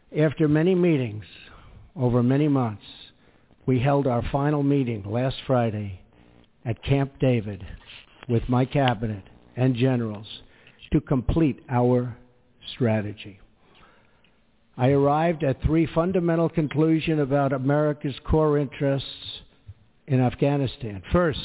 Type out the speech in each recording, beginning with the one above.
After many meetings over many months, we held our final meeting last Friday at Camp David with my cabinet and generals to complete our strategy. I arrived at three fundamental conclusions about America's core interests in Afghanistan. First,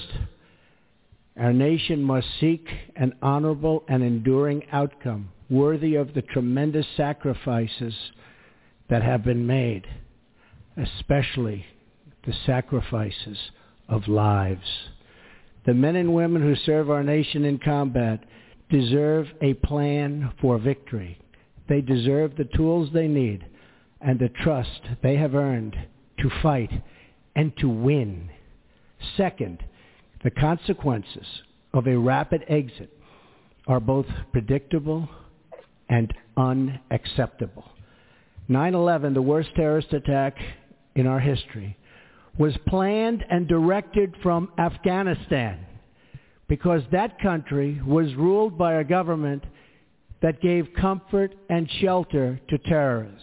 our nation must seek an honorable and enduring outcome worthy of the tremendous sacrifices that have been made, especially the sacrifices of lives. The men and women who serve our nation in combat deserve a plan for victory. They deserve the tools they need and the trust they have earned to fight and to win. Second, the consequences of a rapid exit are both predictable and unacceptable. 9/11, the worst terrorist attack in our history, was planned and directed from Afghanistan because that country was ruled by a government that gave comfort and shelter to terrorists.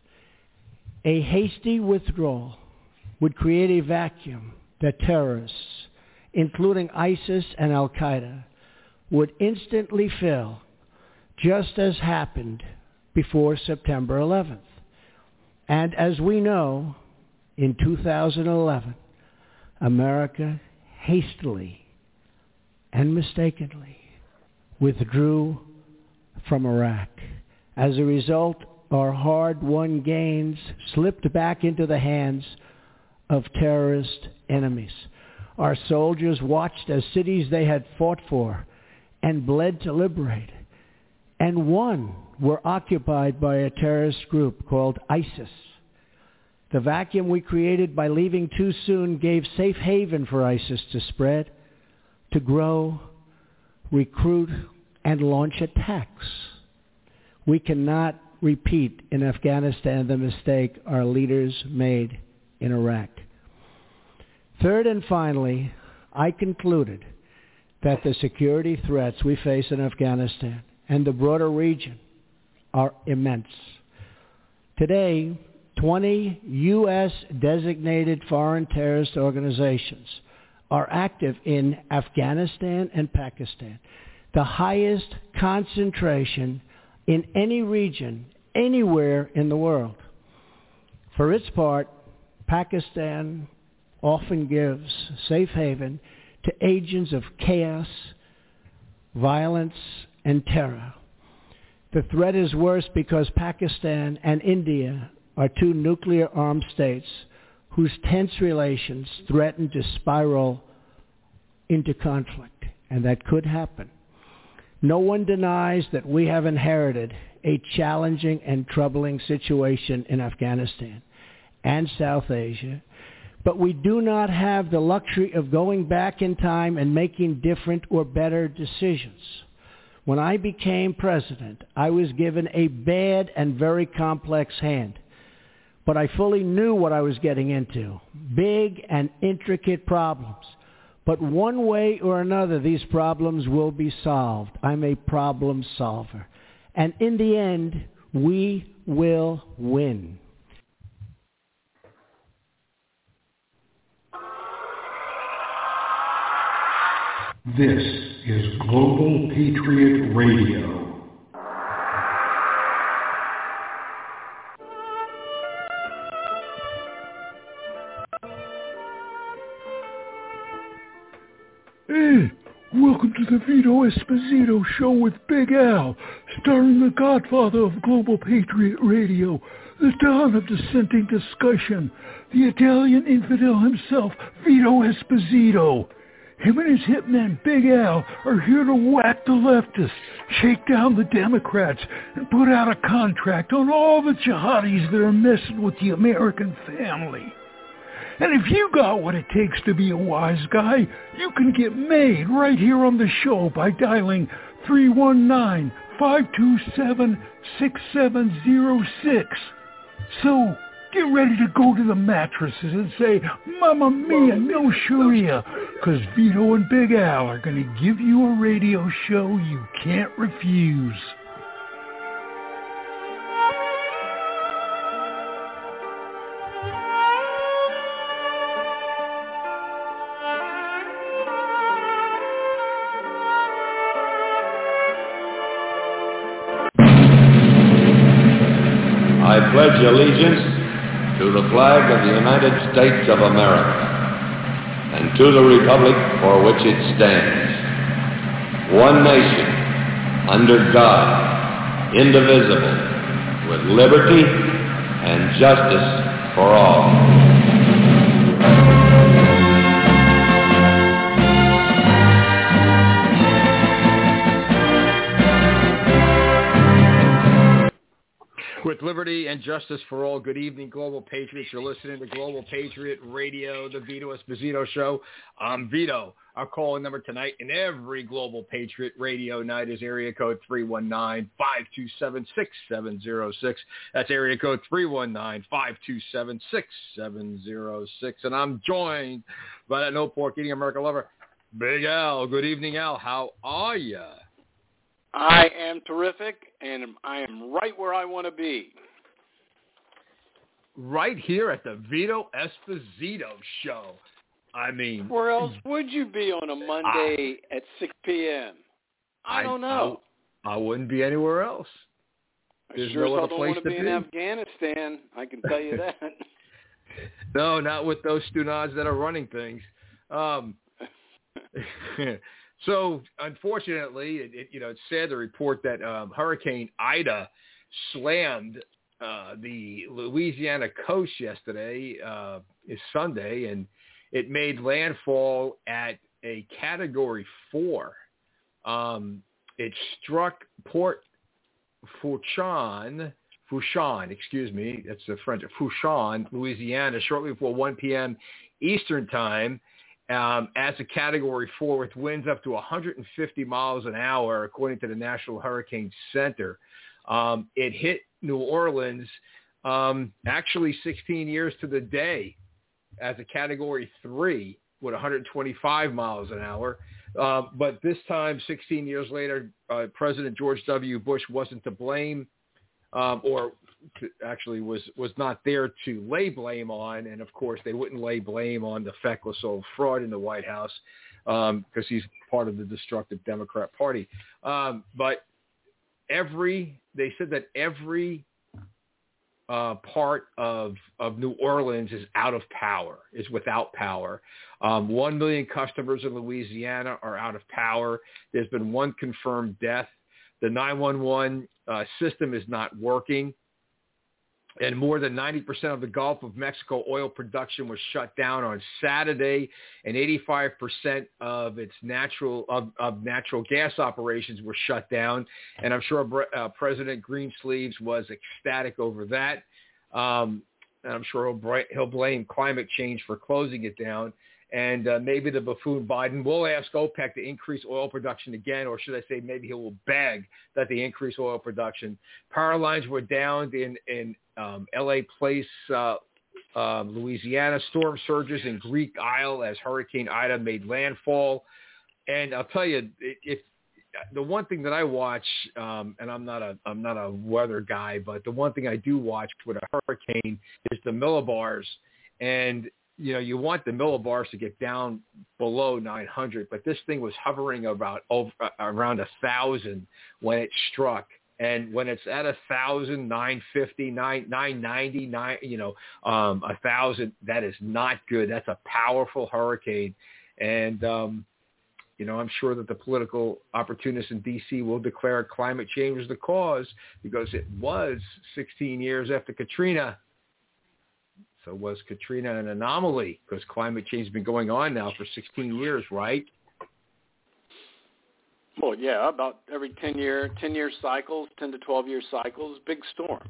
A hasty withdrawal would create a vacuum that terrorists, including ISIS and Al-Qaeda, would instantly fill, just as happened before September 11th. And as we know, in 2011, America hastily and mistakenly withdrew from Iraq. As a result, our hard-won gains slipped back into the hands of terrorist enemies. Our soldiers watched as cities they had fought for and bled to liberate and won were occupied by a terrorist group called ISIS. The vacuum we created by leaving too soon gave safe haven for ISIS to spread, to grow, recruit, and launch attacks. We cannot repeat in Afghanistan the mistake our leaders made in Iraq. Third and finally, I concluded that the security threats we face in Afghanistan and the broader region are immense. Today, 20 U.S. designated foreign terrorist organizations are active in Afghanistan and Pakistan, the highest concentration in any region, anywhere in the world. For its part, Pakistan often gives safe haven to agents of chaos, violence, and terror. The threat is worse because Pakistan and India are two nuclear-armed states whose tense relations threaten to spiral into conflict, and that could happen. No one denies that we have inherited a challenging and troubling situation in Afghanistan and South Asia, but we do not have the luxury of going back in time and making different or better decisions. When I became president, I was given a bad and very complex hand, but I fully knew what I was getting into, big and intricate problems. But one way or another, these problems will be solved. I'm a problem solver. And in the end, we will win. This is Global Patriot Radio. Hey, welcome to the Vito Esposito Show with Big Al, starring the godfather of Global Patriot Radio, the dawn of dissenting discussion, the Italian infidel himself, Vito Esposito. Him and his hitman, Big Al, are here to whack the leftists, shake down the Democrats, and put out a contract on all the jihadis that are messing with the American family. And if you got what it takes to be a wise guy, you can get made right here on the show by dialing 319-527-6706. So, get ready to go to the mattresses and say, Mamma Mia, no Sharia, because Vito and Big Al are going to give you a radio show you can't refuse. I pledge allegiance to the flag of the United States of America and to the republic for which it stands, one nation, under God, indivisible, with liberty and justice for all. With liberty and justice for all, good evening, Global Patriots. You're listening to Global Patriot Radio, the Vito Esposito Show. I'm Vito. Our call number tonight in every Global Patriot Radio night is area code 319-527-6706. That's area code 319-527-6706. And I'm joined by that no-pork-eating America lover, Big Al. Good evening, Al. How are you? I am terrific, and I am right where I want to be. Right here at the Vito Esposito Show. I mean, where else would you be on a Monday at 6 p.m.? I don't know. I wouldn't be anywhere else. There's sure no other don't place want to be in Afghanistan. I can tell you that. No, not with those stunads that are running things. So, unfortunately, it's sad to report that Hurricane Ida slammed the Louisiana coast yesterday, is Sunday, and it made landfall at a Category 4. It struck Port Fourchon, that's the French, Fourchon, Louisiana, shortly before 1 p.m. Eastern Time. As a Category 4 with winds up to 150 miles an hour, according to the National Hurricane Center. It hit New Orleans actually 16 years to the day as a Category 3 with 125 miles an hour. But this time, 16 years later, President George W. Bush wasn't to blame actually was not there to lay blame on. And, of course, they wouldn't lay blame on the feckless old fraud in the White House because he's part of the destructive Democrat Party. But they said that every part of New Orleans is out of power, is without power. 1 million customers in Louisiana are out of power. There's been one confirmed death. The 911 system is not working. And more than 90% of the Gulf of Mexico oil production was shut down on Saturday, and 85% of its natural gas operations were shut down. And I'm sure President Greensleeves was ecstatic over that. And I'm sure he'll blame climate change for closing it down. And maybe the buffoon Biden will ask OPEC to increase oil production again, or should I say maybe he will beg that they increase oil production. Power lines were down in L.A. Place, Louisiana. Storm surges in Greek Isle as Hurricane Ida made landfall. And I'll tell you, if the one thing that I watch, and I'm not a weather guy, but the one thing I do watch with a hurricane is the millibars. And you want the millibars to get down below 900, but this thing was hovering around 1,000 when it struck. And when it's at 1,000, 950, 990, 1,000, that is not good. That's a powerful hurricane. And, I'm sure that the political opportunists in D.C. will declare climate change was the cause because it was 16 years after Katrina. So was Katrina an anomaly? Because climate change has been going on now for 16 years, right? Well, yeah, about every 10-year cycles, 10 to 12-year cycles, big storm.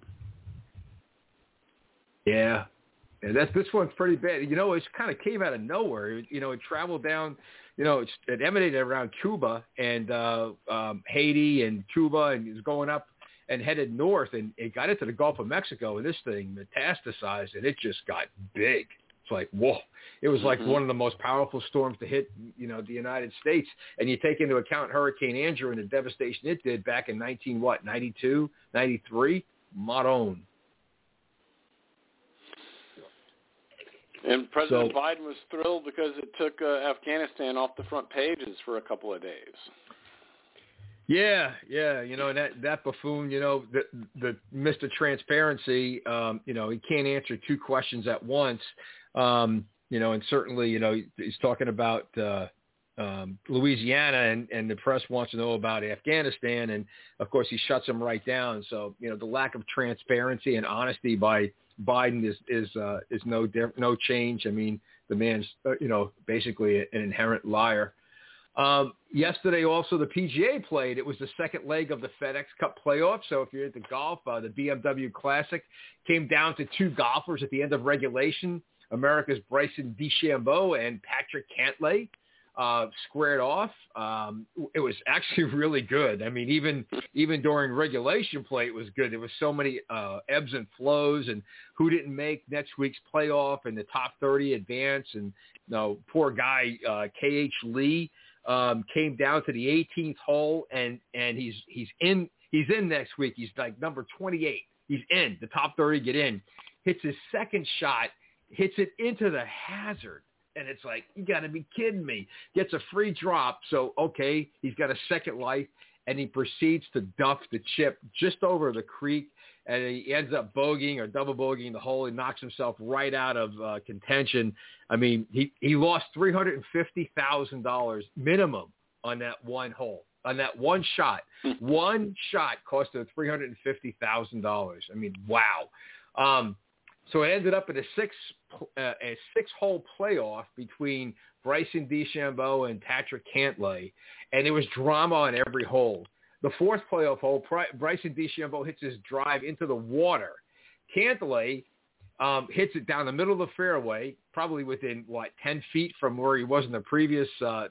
Yeah. This one's pretty bad. It kind of came out of nowhere. It traveled down, it emanated around Cuba and Haiti and Cuba, and it was going up and headed north, and it got into the Gulf of Mexico, and this thing metastasized, and it just got big. It's like, whoa. It was like one of the most powerful storms to hit, the United States. And you take into account Hurricane Andrew and the devastation it did back in 92, 93? Maron. And President Biden was thrilled because it took Afghanistan off the front pages for a couple of days. Yeah. That buffoon, the Mr. Transparency, he can't answer two questions at once. And certainly, he's talking about Louisiana and the press wants to know about Afghanistan. And of course he shuts them right down. So, the lack of transparency and honesty by Biden is no change. I mean, the man's, basically an inherent liar. Yesterday also the PGA played. It was the second leg of the FedEx Cup playoff. So if you're into golf, the BMW Classic came down to two golfers at the end of regulation. America's Bryson DeChambeau and Patrick Cantlay squared off. It was actually really good. I mean, even during regulation play, it was good. There was so many ebbs and flows, and who didn't make next week's playoff and the top 30 advance. And poor guy KH Lee came down to the 18th hole, and he's in next week. He's like number 28. He's in the top 30. Get in. Hits his second shot, hits it into the hazard. And it's like, you got to be kidding me. Gets a free drop. So, okay, he's got a second life, and he proceeds to duff the chip just over the creek, and he ends up bogeying or double bogeying the hole. He knocks himself right out of contention. I mean, he lost $350,000 minimum on that one hole, on that one shot. One shot cost him $350,000. I mean, wow. So it ended up in a six-hole playoff between Bryson DeChambeau and Patrick Cantlay, and there was drama on every hole. The fourth playoff hole, Bryson DeChambeau hits his drive into the water. Cantlay hits it down the middle of the fairway, probably within 10 feet from where he was in the previous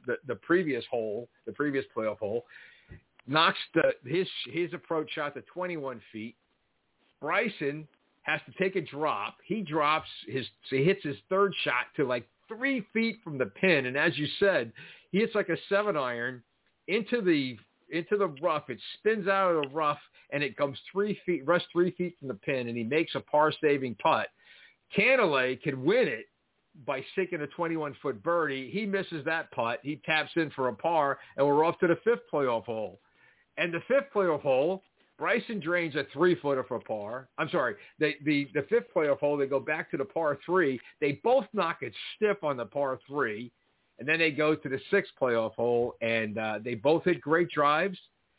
hole, the previous playoff hole. Knocks his approach shot to 21 feet. Bryson has to take a drop. He hits his third shot to 3 feet from the pin. And as you said, he hits like a 7-iron into the rough. It spins out of the rough and it comes 3 feet, rests 3 feet from the pin, and he makes a par-saving putt. Cantlay can win it by sinking a 21-foot birdie. He misses that putt. He taps in for a par, and we're off to the fifth playoff hole. And the fifth playoff hole, Bryson drains a 3-footer for par. I'm sorry, the fifth playoff hole, they go back to the par 3. They both knock it stiff on the par 3, and then they go to the sixth playoff hole, and they both hit great drives.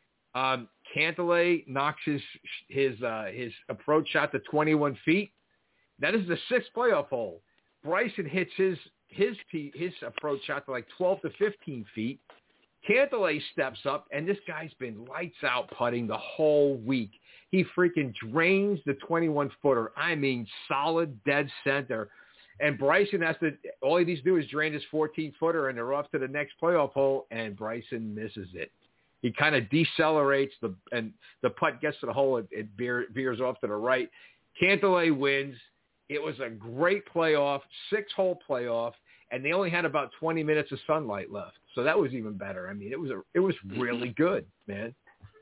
Cantlay knocks his approach shot to 21 feet. That is the sixth playoff hole. Bryson hits his approach shot to 12 to 15 feet. Cantlay steps up, and this guy's been lights out putting the whole week. He freaking drains the 21-footer. I mean, solid dead center. And Bryson all he needs to do is drain his 14-footer, and they're off to the next playoff hole, and Bryson misses it. He kind of decelerates, and the putt gets to the hole. It veers off to the right. Cantlay wins. It was a great playoff, 6-hole playoff, and they only had about 20 minutes of sunlight left. So that was even better. I mean, it was really good, man.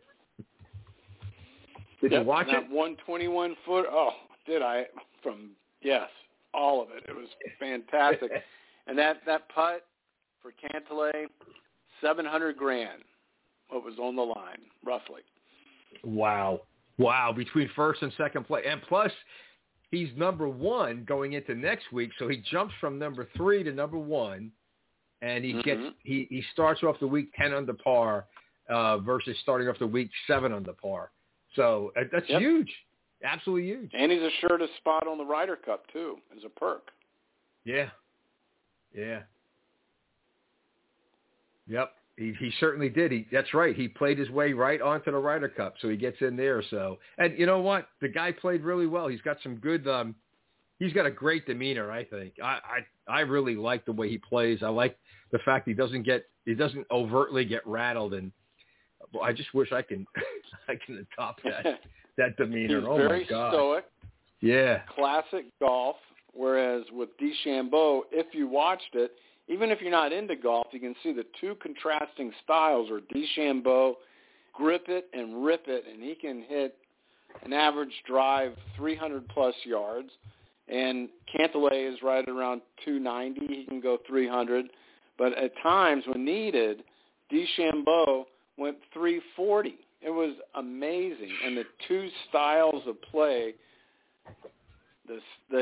Did you watch it? 121-foot. Oh, did I? Yes, all of it. It was fantastic. And that putt for Cantlay, $700,000. What was on the line, roughly? Wow, between first and second place, and plus he's number 1 going into next week, so he jumps from number 3 to number 1, and he starts off the week 10 under par versus starting off the week 7 under par. So that's huge, absolutely huge. And he's assured a spot on the Ryder Cup too, as a perk. Yeah. Yep. He certainly did. That's right. He played his way right onto the Ryder Cup, so he gets in there. So, and you know what? The guy played really well. He's got some good. He's got a great demeanor. I think. I really like the way he plays. I like the fact he doesn't overtly get rattled. And I just wish I can adopt that demeanor. Oh my God. Very stoic. Yeah. Classic golf. Whereas with DeChambeau, if you watched it, even if you're not into golf, you can see the two contrasting styles where DeChambeau grip it and rip it, and he can hit an average drive 300-plus yards. And Cantlay is right around 290. He can go 300. But at times when needed, DeChambeau, went 340. It was amazing, and the two styles of play, the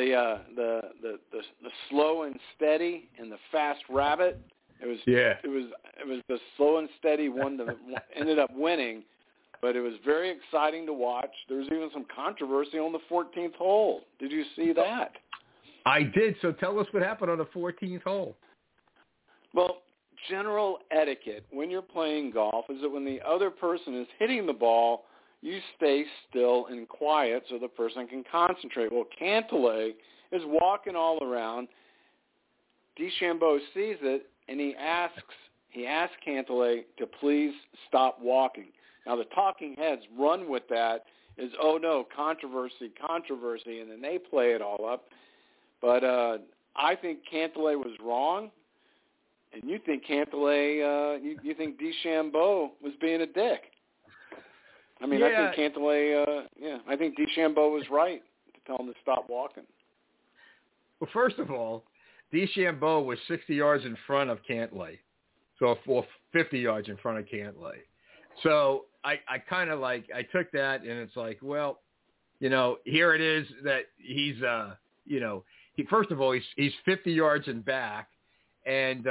slow and steady and the fast rabbit. It was the slow and steady one that ended up winning, but it was very exciting to watch. There was even some controversy on the 14th hole. Did you see that? I did. So tell us what happened on the 14th hole. Well, general etiquette when you're playing golf is that when the other person is hitting the ball, you stay still and quiet so the person can concentrate. Well, Cantlay is walking all around. DeChambeau sees it, and he asks Cantlay to please stop walking. Now, the talking heads run with that is, oh, no, controversy, and then they play it all up. But I think Cantlay was wrong. And you think Cantlay, you think DeChambeau was being a dick. I mean, I think Cantlay, I think DeChambeau was right to tell him to stop walking. Well, first of all, DeChambeau was 60 yards in front of Cantlay, so 50 yards in front of Cantlay. So I kind of I took that, and it's like, well, here it is that he's, first of all, he's 50 yards in back. And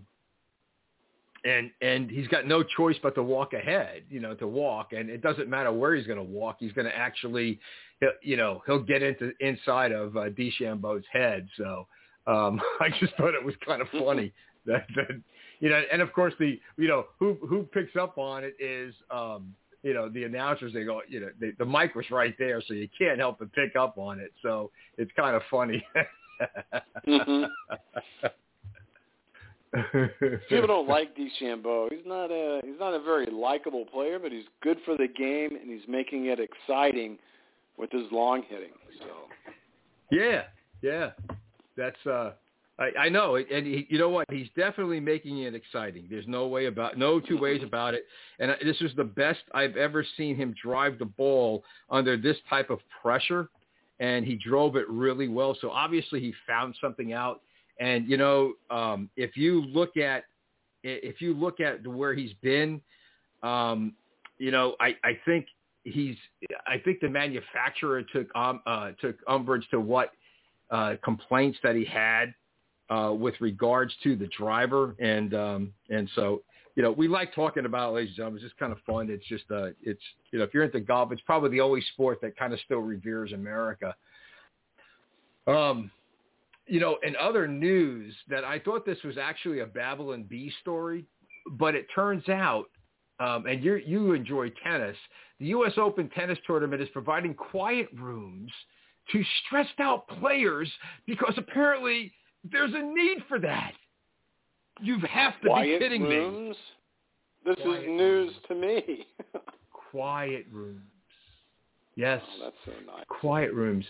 he's got no choice but to walk ahead, to walk. And it doesn't matter where he's going to walk. He's going to actually, he'll get inside of DeChambeau's head. So I just thought it was kind of funny that and of course who picks up on it is, the announcers. They go, the mic was right there, so you can't help but pick up on it. So it's kind of funny. Mm-hmm. People don't like DeChambeau. He's not a very likable player, but he's good for the game, and he's making it exciting with his long hitting. So yeah, that's I know, and you know what? He's definitely making it exciting. There's no two ways about it. And this is the best I've ever seen him drive the ball under this type of pressure, and he drove it really well. So obviously he found something out. And if you look at where he's been, I think the manufacturer took umbrage to what complaints that he had with regards to the driver, and so we like talking about it, ladies and gentlemen. It's just kind of fun. It's just if you're into golf, it's probably the only sport that kind of still reveres America. In other news, that I thought this was actually a Babylon Bee story, but it turns out, and you enjoy tennis, the U.S. Open tennis tournament is providing quiet rooms to stressed out players because apparently there's a need for that. You have to be kidding rooms? Me. This is news to me. Quiet rooms. Yes. Oh, that's so nice. Quiet rooms.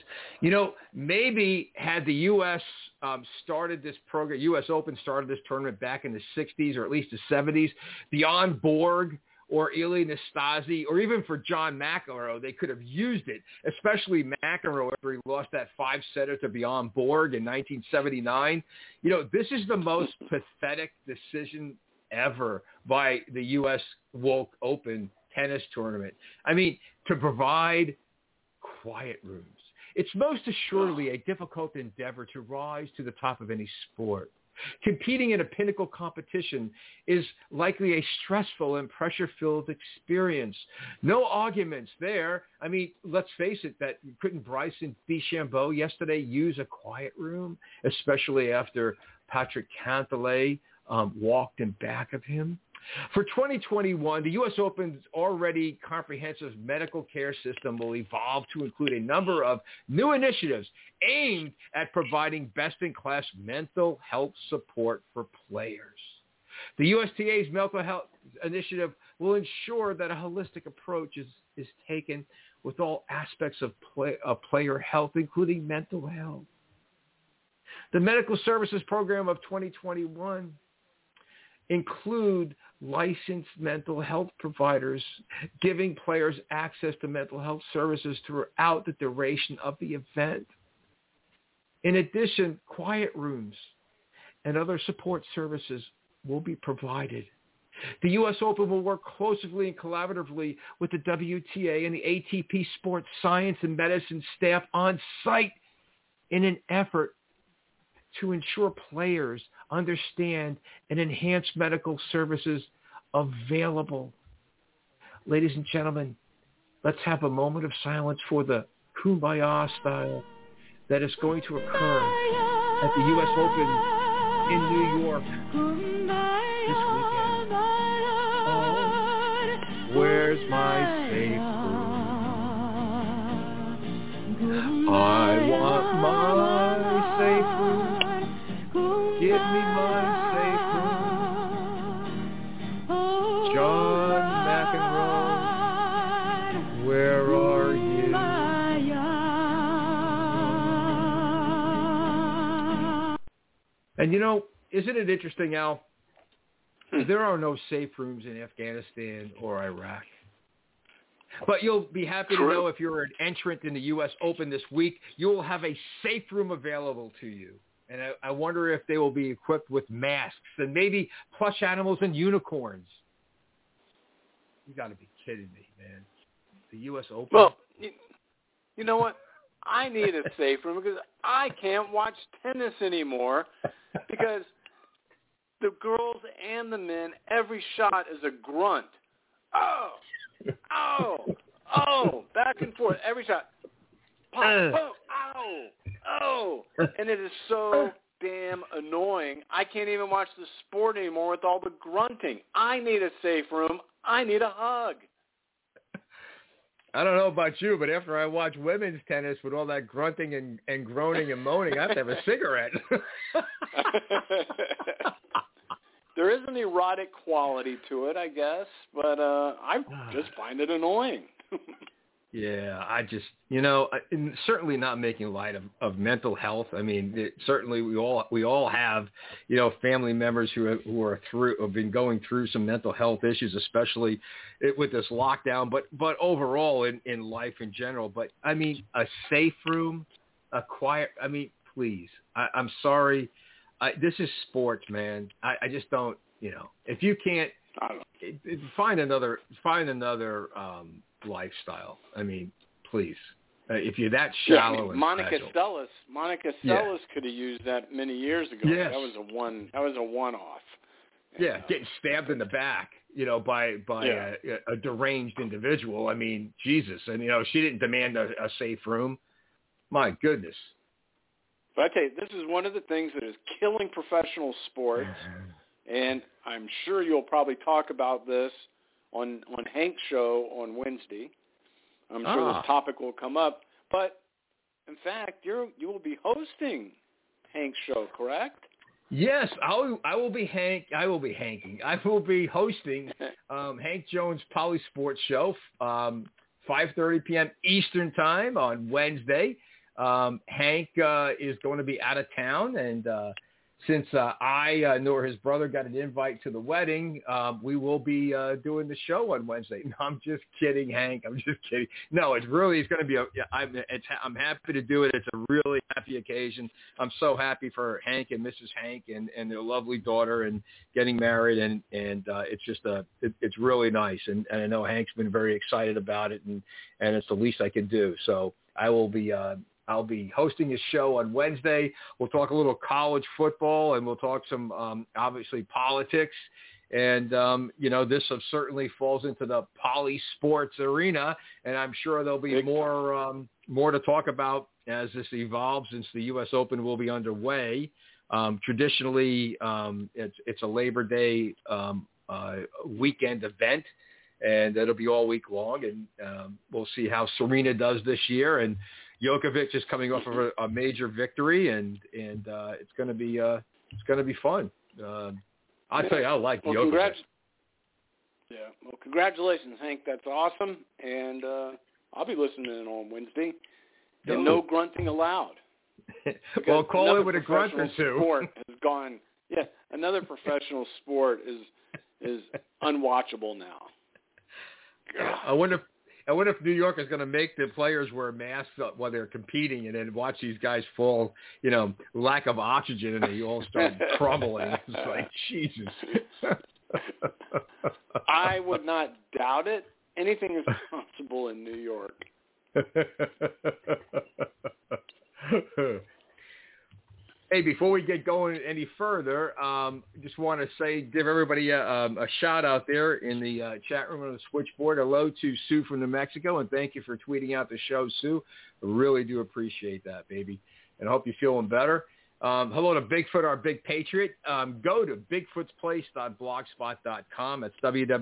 Maybe had the U.S. Started this program, U.S. Open started this tournament back in the 60s or at least the 70s, Bjorn Borg or Ilie Nastase or even for John McEnroe, they could have used it, especially McEnroe after he lost that 5-setter to Bjorn Borg in 1979. This is the most pathetic decision ever by the U.S. Open tennis tournament. I mean, to provide quiet rooms. It's most assuredly a difficult endeavor to rise to the top of any sport. Competing in a pinnacle competition is likely a stressful and pressure-filled experience. No arguments there. I mean, let's face it, that couldn't Bryson DeChambeau yesterday use a quiet room, especially after Patrick Cantlay walked in back of him? For 2021, the U.S. Open's already comprehensive medical care system will evolve to include a number of new initiatives aimed at providing best-in-class mental health support for players. The USTA's mental health initiative will ensure that a holistic approach is taken with all aspects of player health, including mental health. The Medical Services Program of 2021 include licensed mental health providers giving players access to mental health services throughout the duration of the event. In addition, quiet rooms and other support services will be provided The U.S. Open will work closely and collaboratively with the WTA and the ATP Sports Science and Medicine staff on site in an effort to ensure players understand and enhance medical services available. Ladies and gentlemen, let's have a moment of silence for the Kumbaya style that is going to occur at the U.S. Open in New York this weekend. Oh, where's my safe room? I want my safe room. Give me my safe room. John McEnroe, where are you? And isn't it interesting, Al? There are no safe rooms in Afghanistan or Iraq. But you'll be happy to know if you're an entrant in the U.S. Open this week, you will have a safe room available to you. And I wonder if they will be equipped with masks and maybe plush animals and unicorns. You got to be kidding me, man. The U.S. Open? Well, you know what? I need a safe room because I can't watch tennis anymore because the girls and the men, every shot is a grunt. Oh, back and forth, every shot. Pop, pop, ow. And it is so damn annoying. I can't even watch the sport anymore with all the grunting. I need a safe room. I need a hug. I don't know about you, but after I watch women's tennis with all that grunting and groaning and moaning, I have to have a cigarette. There is an erotic quality to it, I guess, but I just find it annoying. Yeah, I just, certainly not making light of mental health. I mean, certainly we all have, family members who have been going through some mental health issues, especially with this lockdown, but overall in life in general. But I mean, a safe room, a quiet. I mean, please. I'm sorry. This is sports, man. I just don't. If you can't find another lifestyle. I mean, please. If you're that shallow and Monica fragile. Seles could have used that many years ago. Yes. That was a one-off. Yeah, getting stabbed in the back, by a deranged individual. I mean, Jesus. And she didn't demand a safe room. My goodness. But I tell you, this is one of the things that is killing professional sports, and I'm sure you'll probably talk about this on Hank's show on Wednesday. I'm sure this topic will come up. But, in fact, you will be hosting Hank's show, correct? Yes, I will be Hank. I will be hanking. I will be hosting Hank Jones' Polysports Show, 5:30 p.m. Eastern Time on Wednesday. Hank is going to be out of town, and since I nor his brother got an invite to the wedding, we will be doing the show on Wednesday. No, I'm just kidding, Hank. I'm just kidding. No, it's going to be I'm happy to do it. It's a really happy occasion. I'm so happy for Hank and Mrs. Hank and their lovely daughter and getting married, and it's just it's really nice. And I know Hank's been very excited about it, and it's the least I can do. So I'll be hosting his show on Wednesday. We'll talk a little college football, and we'll talk some, obviously, politics. And, this certainly falls into the poly sports arena, and I'm sure there'll be more to talk about as this evolves, since the U.S. Open will be underway. Traditionally, it's a Labor Day weekend event, and it'll be all week long, and we'll see how Serena does this year. And Djokovic is coming off of a major victory, and it's going to be fun. I'll tell you, I like Djokovic. Well, congratulations, Hank. That's awesome, and I'll be listening in on Wednesday. And no grunting allowed. Well, call it with a grunt or two. Sport has gone. Yeah, another professional sport is unwatchable now. I wonder if New York is going to make the players wear masks while they're competing, and then watch these guys fall, lack of oxygen, and they all start crumbling. It's like, Jesus. I would not doubt it. Anything is possible in New York. Hey, before we get going any further, just want to say, give everybody a shout out there in the chat room on the switchboard. Hello to Sue from New Mexico, and thank you for tweeting out the show, Sue. I really do appreciate that, baby, and I hope you're feeling better. Hello to Bigfoot, our big patriot. Go to bigfootsplace.blogspot.com. That's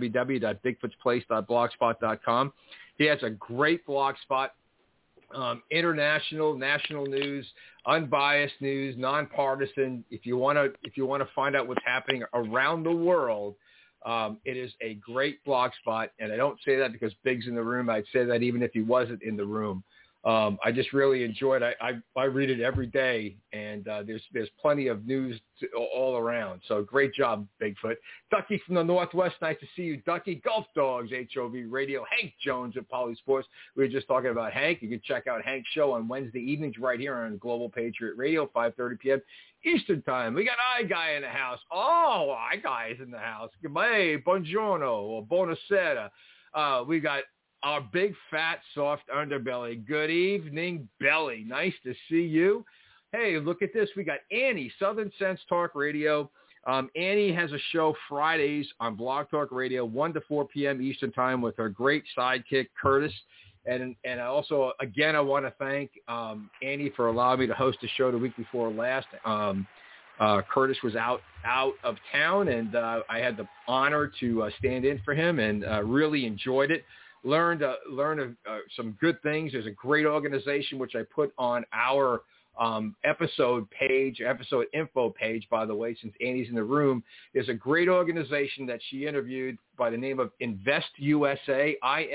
www.bigfootsplace.blogspot.com. He has a great blog spot. International, national news, unbiased news, nonpartisan. If you want to find out what's happening around the world, it is a great blog spot. And I don't say that because Big's in the room. I'd say that even if he wasn't in the room. I just really enjoyed it. I read it every day, and there's plenty of news all around. So great job, Bigfoot. Ducky from the Northwest, nice to see you, Ducky. Golf Dogs, HOV Radio. Hank Jones at Poly Sports. We were just talking about Hank. You can check out Hank's show on Wednesday evenings right here on Global Patriot Radio, 5:30 p.m. Eastern Time. We got iGuy in the house. Oh, iGuy is in the house. Hey, buongiorno or buonasera. We got our big, fat, soft underbelly. Good evening, Belly. Nice to see you. Hey, look at this. We got Annie, Southern Sense Talk Radio. Annie has a show Fridays on Blog Talk Radio, 1 to 4 p.m. Eastern Time with her great sidekick, Curtis. And I also, again, I want to thank Annie for allowing me to host the show the week before last. Curtis was out of town, and I had the honor to stand in for him and really enjoyed it. Learned some good things. There's a great organization which I put on our episode info page, by the way, since Annie's in the room. There's a great organization that she interviewed by the name of Invest USA,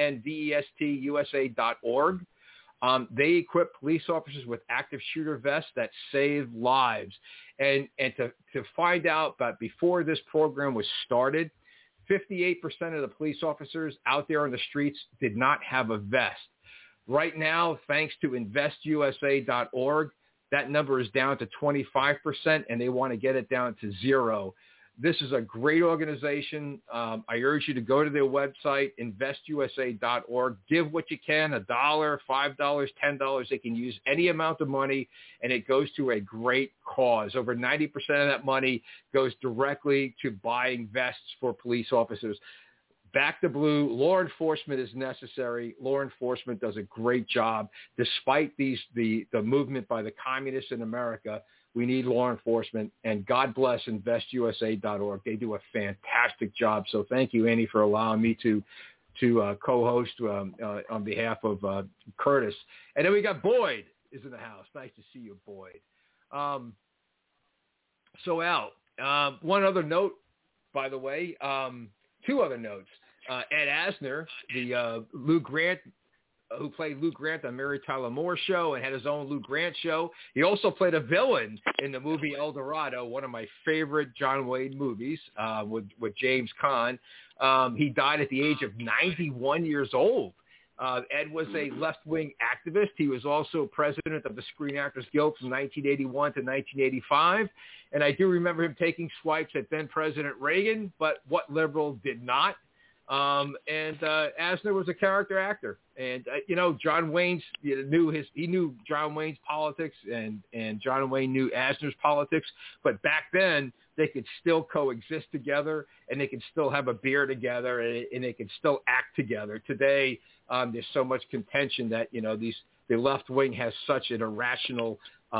INVESTUSA.org. They equip police officers with active shooter vests that save lives. And to find out that before this program was started, 58% of the police officers out there on the streets did not have a vest. Right now, thanks to InvestUSA.org, that number is down to 25%, and they want to get it down to 0. This is a great organization. I urge you to go to their website, InvestUSA.org. Give what you can, $1, $5, $10. They can use any amount of money, and it goes to a great cause. Over 90% of that money goes directly to buying vests for police officers. Back to blue. Law enforcement is necessary. Law enforcement does a great job. Despite the movement by the communists in America, we need law enforcement, and God bless InvestUSA.org. They do a fantastic job. So thank you, Annie, for allowing me to co-host on behalf of Curtis. And then we got Boyd is in the house. Nice to see you, Boyd. So Al, one other note, by the way, two other notes. Ed Asner, the Lou Grant, who played Lou Grant on Mary Tyler Moore's show and had his own Lou Grant show. He also played a villain in the movie El Dorado, one of my favorite John Wayne movies with James Caan. He died at the age of 91 years old. Ed was a left-wing activist. He was also president of the Screen Actors Guild from 1981 to 1985. And I do remember him taking swipes at then-President Reagan, but what liberal did not? And Asner was a character actor, and John Wayne's knew John Wayne's politics, and John Wayne knew Asner's politics. But back then, they could still coexist together, and they could still have a beer together, and they could still act together. Today, there's so much contention that the left wing has such an irrational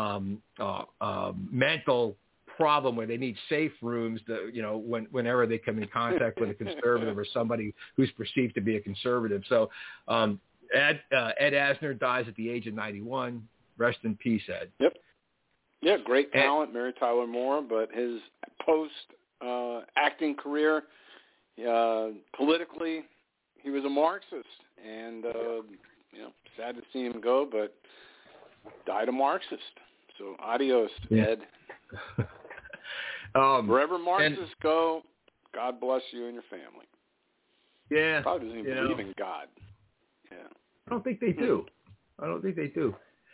mental problem where they need safe rooms whenever they come in contact with a conservative or somebody who's perceived to be a conservative. So Ed Asner dies at the age of 91. Rest in peace, Ed. Yep. Yeah, great talent, Mary Tyler Moore, but his post-acting career, politically, he was a Marxist. And, sad to see him go, but died a Marxist. So adios, Ed. Wherever Marxists go, God bless you and your family. Yeah. Probably doesn't even believe in God. Yeah. I don't think they do. And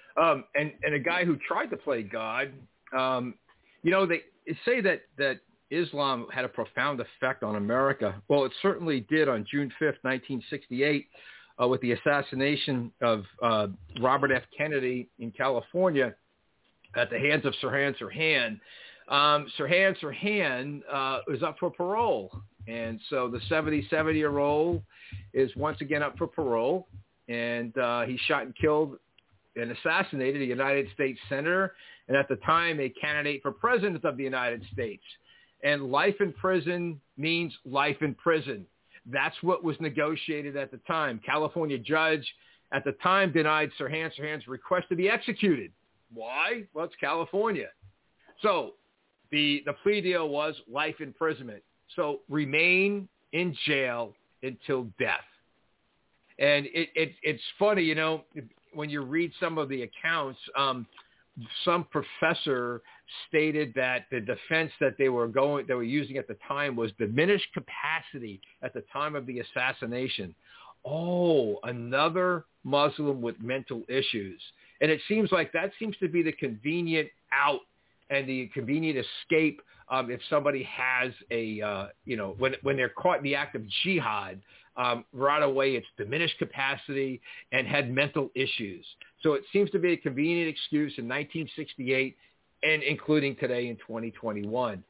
a guy who tried to play God, they say that Islam had a profound effect on America. Well, it certainly did on June 5th, 1968, with the assassination of Robert F. Kennedy in California at the hands of Sirhan Sirhan. Sirhan Sirhan is up for parole. And so the 77-year-old is once again up for parole. And he shot and killed and assassinated a United States senator, and at the time a candidate for president of the United States. And life in prison means life in prison. That's what was negotiated at the time. California judge at the time denied Sirhan Sirhan's request to be executed. Why? Well, it's California. So the plea deal was life imprisonment. So remain in jail until death. And it's funny, you know, when you read some of the accounts, some professor stated that the defense that they were using at the time was diminished capacity at the time of the assassination. Oh, another Muslim with mental issues. And it seems like that seems to be the convenient out and the convenient escape if somebody has a, when they're caught in the act of jihad, right away it's diminished capacity and had mental issues. So it seems to be a convenient excuse in 1968 and including today in 2021.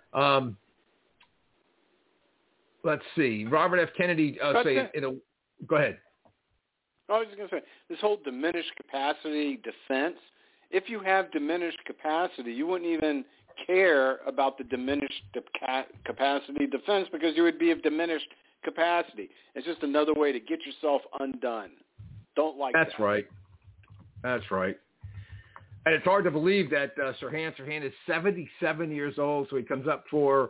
Let's see. Robert F. Kennedy go ahead. I was just going to say, this whole diminished capacity defense, if you have diminished capacity, you wouldn't even care about the diminished capacity defense because you would be of diminished capacity. It's just another way to get yourself undone. Don't like that. That's right. And it's hard to believe that Sirhan Sirhan is 77 years old, so he comes up for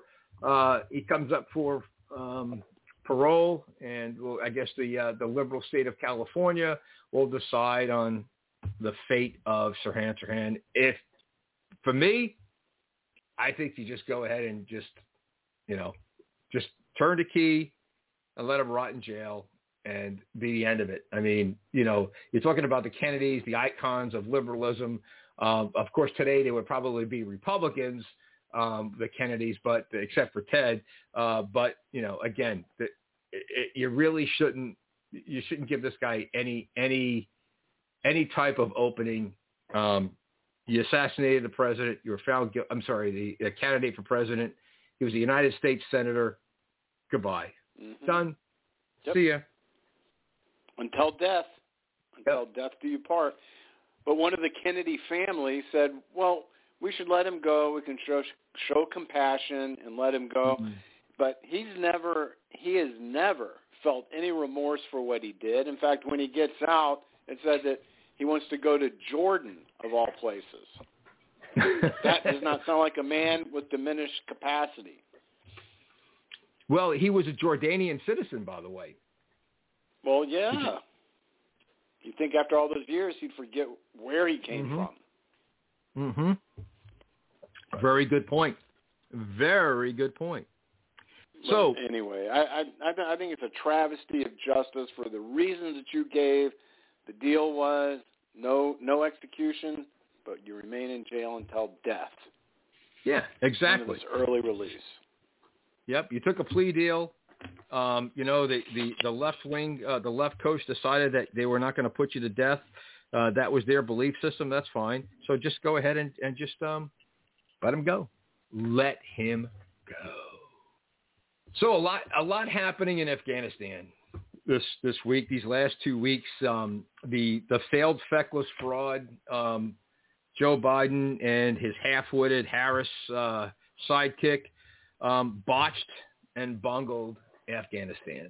parole, and I guess the liberal state of California will decide on the fate of Sirhan Sirhan. For me, I think you just go ahead and just turn the key and let him rot in jail and be the end of it. I mean, you're talking about the Kennedys, the icons of liberalism. Of course, today they would probably be Republicans, the Kennedys, but except for Ted. But again, you really shouldn't give this guy any type of opening. You assassinated the president. You were found guilty. I'm sorry, the candidate for president. He was a United States senator. Goodbye. Mm-hmm. Done. Yep. See ya. Until death. Until death do you part. But one of the Kennedy family said, well, we should let him go. We can show compassion and let him go. Mm-hmm. But he has never felt any remorse for what he did. In fact, when he gets out, it said that he wants to go to Jordan, of all places. That does not sound like a man with diminished capacity. Well, he was a Jordanian citizen, by the way. Well, yeah. You'd think after all those years he'd forget where he came from. Mm-hmm. Very good point. Very good point. So anyway, I think it's a travesty of justice for the reasons that you gave. The deal was no execution, but you remain in jail until death. Yeah, exactly. This early release. Yep, you took a plea deal. The left wing, the left coach decided that they were not going to put you to death. That was their belief system. That's fine. So just go ahead and just let him go. Let him go. So a lot happening in Afghanistan this week. These last 2 weeks, the failed feckless fraud, Joe Biden and his half-witted Harris sidekick botched and bungled Afghanistan.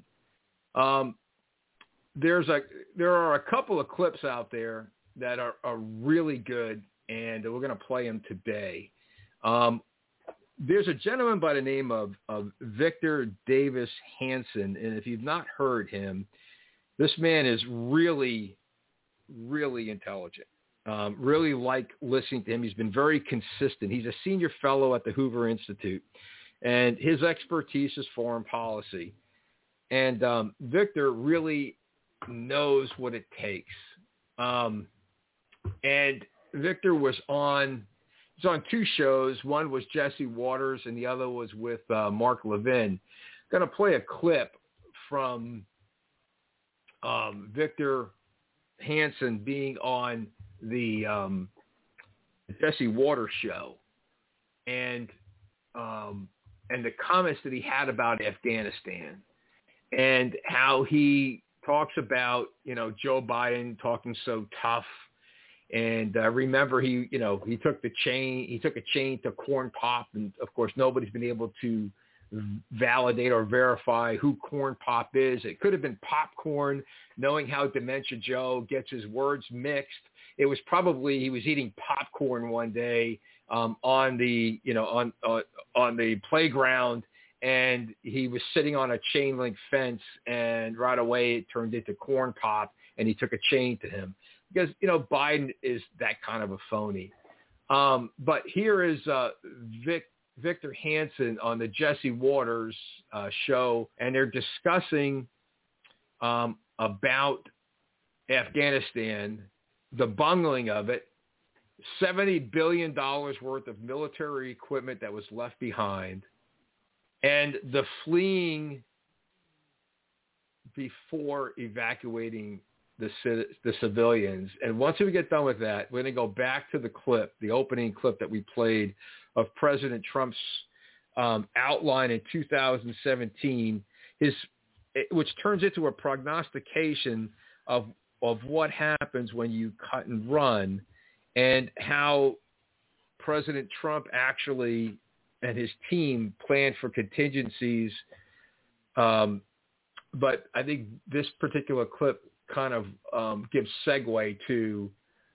There are a couple of clips out there that are really good, and we're going to play them today. There's a gentleman by the name of Victor Davis Hanson, and if you've not heard him, this man is really, really intelligent. Really like listening to him. He's been very consistent. He's a senior fellow at the Hoover Institute, and his expertise is foreign policy. And Victor really knows what it takes. And Victor was on was on two shows. One was Jesse Waters, and the other was with Mark Levin. Going to play a clip from Victor Hansen being on the Jesse Waters show, and the comments that he had about Afghanistan, and how he talks about, Joe Biden talking so tough. And remember, he took a chain to Corn Pop, and of course nobody's been able to validate or verify who Corn Pop is. It could have been popcorn, knowing how Dementia Joe gets his words mixed. It was probably he was eating popcorn one day on the on the playground, and he was sitting on a chain link fence, and right away it turned into Corn Pop, and he took a chain to him because Biden is that kind of a phony. But here is Victor Hansen on the Jesse Waters show, and they're discussing about Afghanistan, the bungling of it, $70 billion worth of military equipment that was left behind, and the fleeing before evacuating the civilians. And once we get done with that, we're going to go back to the clip, the opening clip that we played of President Trump's outline in 2017, which turns into a prognostication of what happens when you cut and run, and how President Trump actually and his team planned for contingencies. But I think this particular clip kind of gives segue to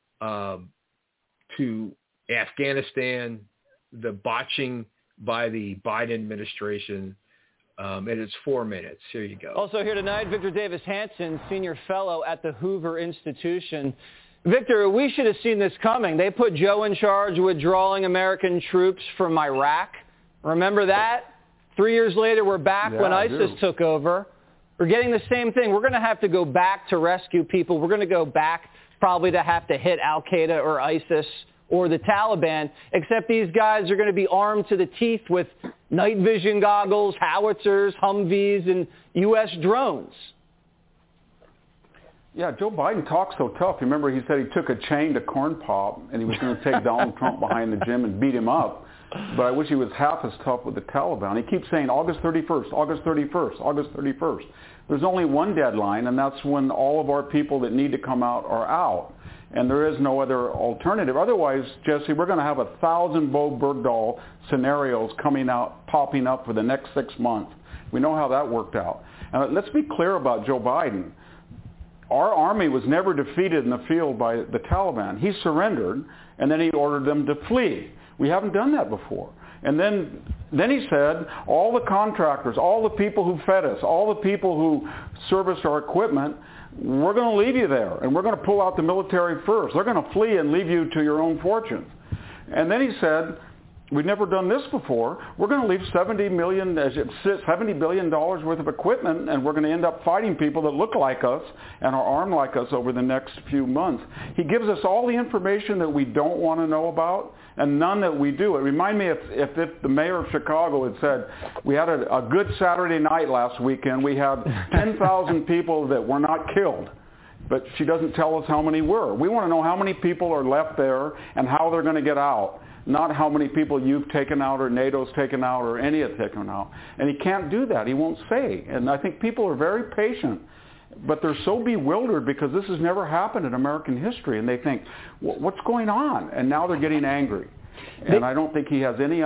Afghanistan, the botching by the Biden administration, and it's 4 minutes. Here you go. Also here tonight, Victor Davis Hansen, senior fellow at the Hoover Institution. Victor, we should have seen this coming. They put Joe in charge of withdrawing American troops from Iraq. Remember that? 3 years later, we're back when ISIS took over. We're getting the same thing. We're going to have to go back to rescue people. We're going to go back probably to have to hit Al-Qaeda or ISIS or the Taliban, except these guys are going to be armed to the teeth with night vision goggles, howitzers, Humvees, and U.S. drones. Yeah, Joe Biden talks so tough. Remember, he said he took a chain to Corn Pop, and he was going to take Donald Trump behind the gym and beat him up. But I wish he was half as tough with the Taliban. He keeps saying August 31st, August 31st, August 31st. There's only one deadline, and that's when all of our people that need to come out are out. And there is no other alternative. Otherwise, Jesse, we're going to have 1,000 Bo Bergdahl scenarios coming out, popping up for the next 6 months. We know how that worked out. And let's be clear about Joe Biden. Our army was never defeated in the field by the Taliban. He surrendered, and then he ordered them to flee. We haven't done that before. And then he said, all the contractors, all the people who fed us, all the people who serviced our equipment, we're going to leave you there, and we're going to pull out the military first. They're going to flee and leave you to your own fortunes. And then he said, we've never done this before. We're going to leave $70 billion worth of equipment, and we're going to end up fighting people that look like us and are armed like us over the next few months. He gives us all the information that we don't want to know about and none that we do. It reminded me if the mayor of Chicago had said, we had a good Saturday night last weekend. We had 10,000 people that were not killed. But she doesn't tell us how many were. We want to know how many people are left there and how they're going to get out. Not how many people you've taken out or NATO's taken out or any have taken out. And he can't do that. He won't say. And I think people are very patient. But they're so bewildered because this has never happened in American history. And they think, what's going on? And now they're getting angry. And I don't think he has any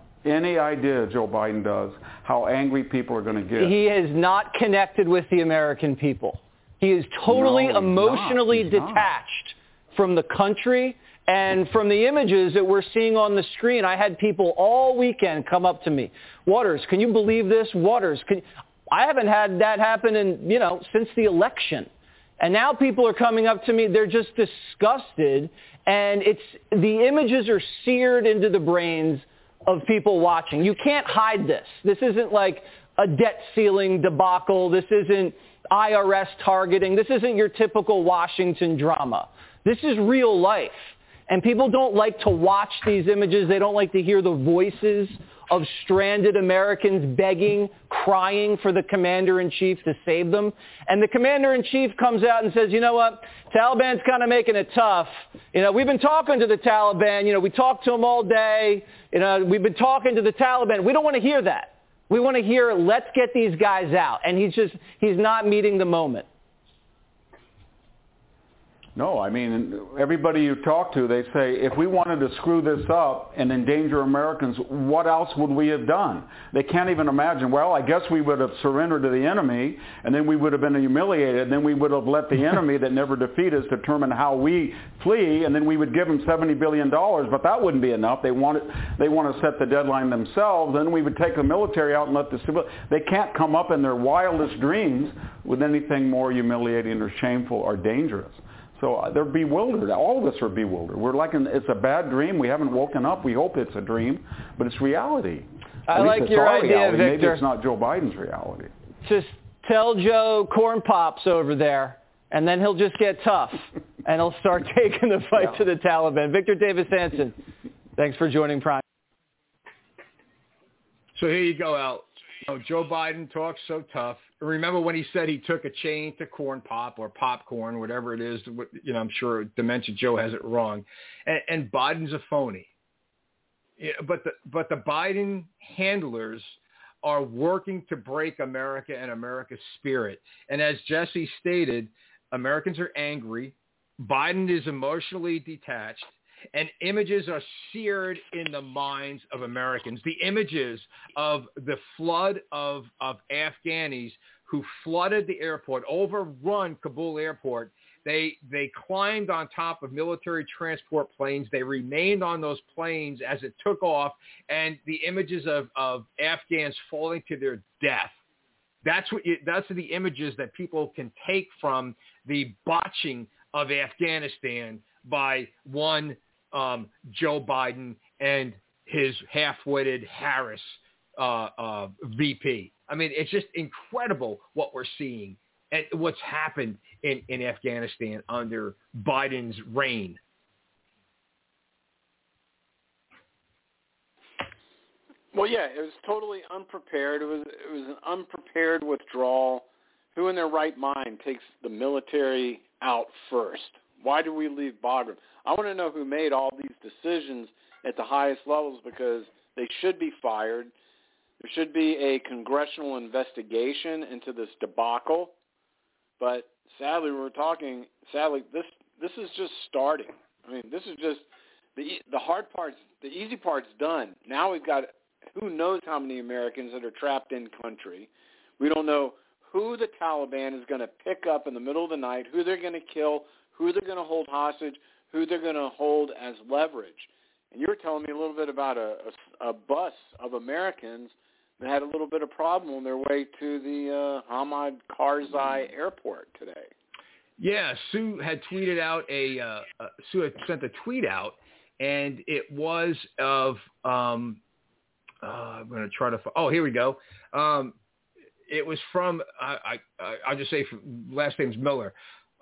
idea, Joe Biden does, how angry people are going to get. He has not connected with the American people. He is totally emotionally detached from the country and from the images that we're seeing on the screen. I had people all weekend come up to me. Waters, can you believe this? Waters, I haven't had that happen since the election. And now people are coming up to me. They're just disgusted. And the images are seared into the brains of people watching. You can't hide this. This isn't like a debt ceiling debacle. This isn't IRS targeting. This isn't your typical Washington drama. This is real life. And people don't like to watch these images. They don't like to hear the voices of stranded Americans begging, crying for the commander-in-chief to save them. And the commander-in-chief comes out and says, you know what, Taliban's kind of making it tough. We've been talking to the Taliban. We talked to them all day. We've been talking to the Taliban. We don't want to hear that. We want to hear, let's get these guys out. And he's not meeting the moment. No, I mean, everybody you talk to, they say, if we wanted to screw this up and endanger Americans, what else would we have done? They can't even imagine, well, I guess we would have surrendered to the enemy, and then we would have been humiliated, and then we would have let the enemy that never defeat us determine how we flee, and then we would give them $70 billion, but that wouldn't be enough. They want to set the deadline themselves, then we would take the military out and let the civil... They can't come up in their wildest dreams with anything more humiliating or shameful or dangerous. So they're bewildered. All of us are bewildered. We're like, it's a bad dream. We haven't woken up. We hope it's a dream, but it's reality. I like your idea, reality. Victor. Maybe it's not Joe Biden's reality. Just tell Joe corn pops over there, and then he'll just get tough, and he'll start taking the fight to the Taliban. Victor Davis Hanson, thanks for joining Prime. So here you go, Al. Joe Biden talks so tough. Remember when he said he took a chain to corn pop or popcorn, whatever it is. I'm sure Dementia Joe has it wrong. And Biden's a phony. But the Biden handlers are working to break America and America's spirit. And as Jesse stated, Americans are angry. Biden is emotionally detached. And images are seared in the minds of Americans. The images of the flood of Afghanis who flooded the airport, overrun Kabul airport. They climbed on top of military transport planes. They remained on those planes as it took off. And the images of Afghans falling to their death. That's the images that people can take from the botching of Afghanistan by one Joe Biden and his half-witted Harris VP. I mean, it's just incredible what we're seeing and what's happened in Afghanistan under Biden's reign. Well, yeah, it was totally unprepared. It was an unprepared withdrawal. Who in their right mind takes the military out first? Why do we leave Bagram? I want to know who made all these decisions at the highest levels, because they should be fired. There should be a congressional investigation into this debacle. But sadly, this is just starting. I mean, this is just the hard part's, the easy part's done. Now we've got who knows how many Americans that are trapped in country. We don't know who the Taliban is going to pick up in the middle of the night, who they're going to kill, who they're going to hold hostage, who they're going to hold as leverage. And you were telling me a little bit about a bus of Americans that had a little bit of problem on their way to the Hamid Karzai airport today. Yeah, Sue had tweeted out Sue had sent a tweet out, and it was of I'm going to try to. Oh, here we go. It was from I'll just say last name's Miller.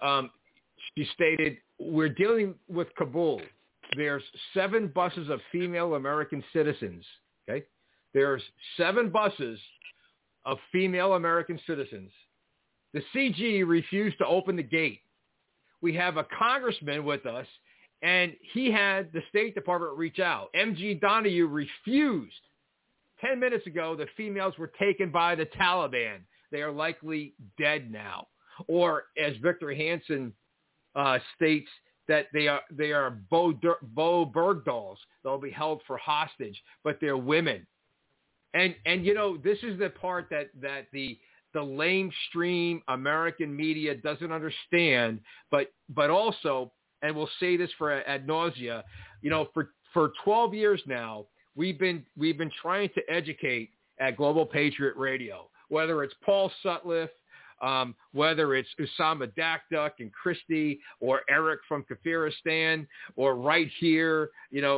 She stated, "We're dealing with Kabul. There's 7 buses of female American citizens. Okay, there's 7 buses of female American citizens. The CG refused to open the gate. We have a congressman with us, and he had the State Department reach out. M.G. Donahue refused. 10 minutes ago, the females were taken by the Taliban. They are likely dead now." Or as Victor Hanson states, that they are Bo Bergdahls. They'll be held for hostage, but they're women. And this is the part that the lamestream American media doesn't understand, but also, and we'll say this for ad nausea, for 12 years now, we've been trying to educate at Global Patriot Radio, whether it's Paul Sutcliffe, whether it's Usama Dakduk and Christie, or Eric from Kafiristan, or right here,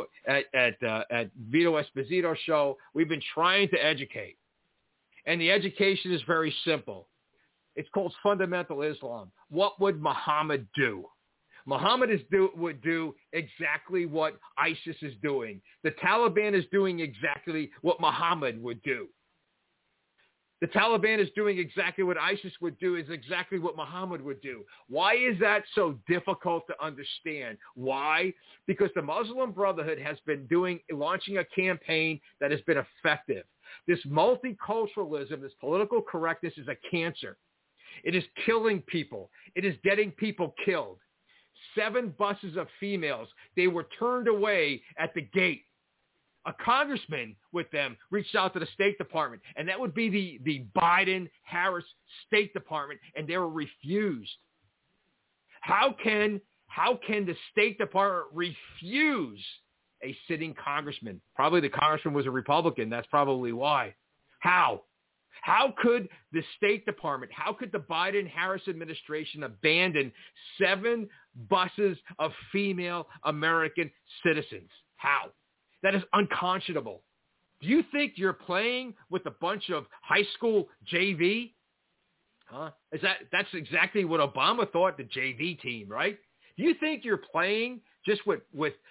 at Vito Esposito show. We've been trying to educate. And the education is very simple. It's called fundamental Islam. What would Muhammad do? Muhammad would do exactly what ISIS is doing. The Taliban is doing exactly what Muhammad would do. The Taliban is doing exactly what ISIS would do, is exactly what Muhammad would do. Why is that so difficult to understand? Why? Because the Muslim Brotherhood has been launching a campaign that has been effective. This multiculturalism, this political correctness is a cancer. It is killing people. It is getting people killed. 7 buses of females, they were turned away at the gate. A congressman with them reached out to the State Department, and that would be the Biden-Harris State Department, and they were refused. How can the State Department refuse a sitting congressman? Probably the congressman was a Republican. That's probably why. How? How could the State Department, how could the Biden-Harris administration abandon 7 buses of female American citizens? How? That is unconscionable. Do you think you're playing with a bunch of high school JV? Huh? That's exactly what Obama thought, the JV team, right? Do you think you're playing just with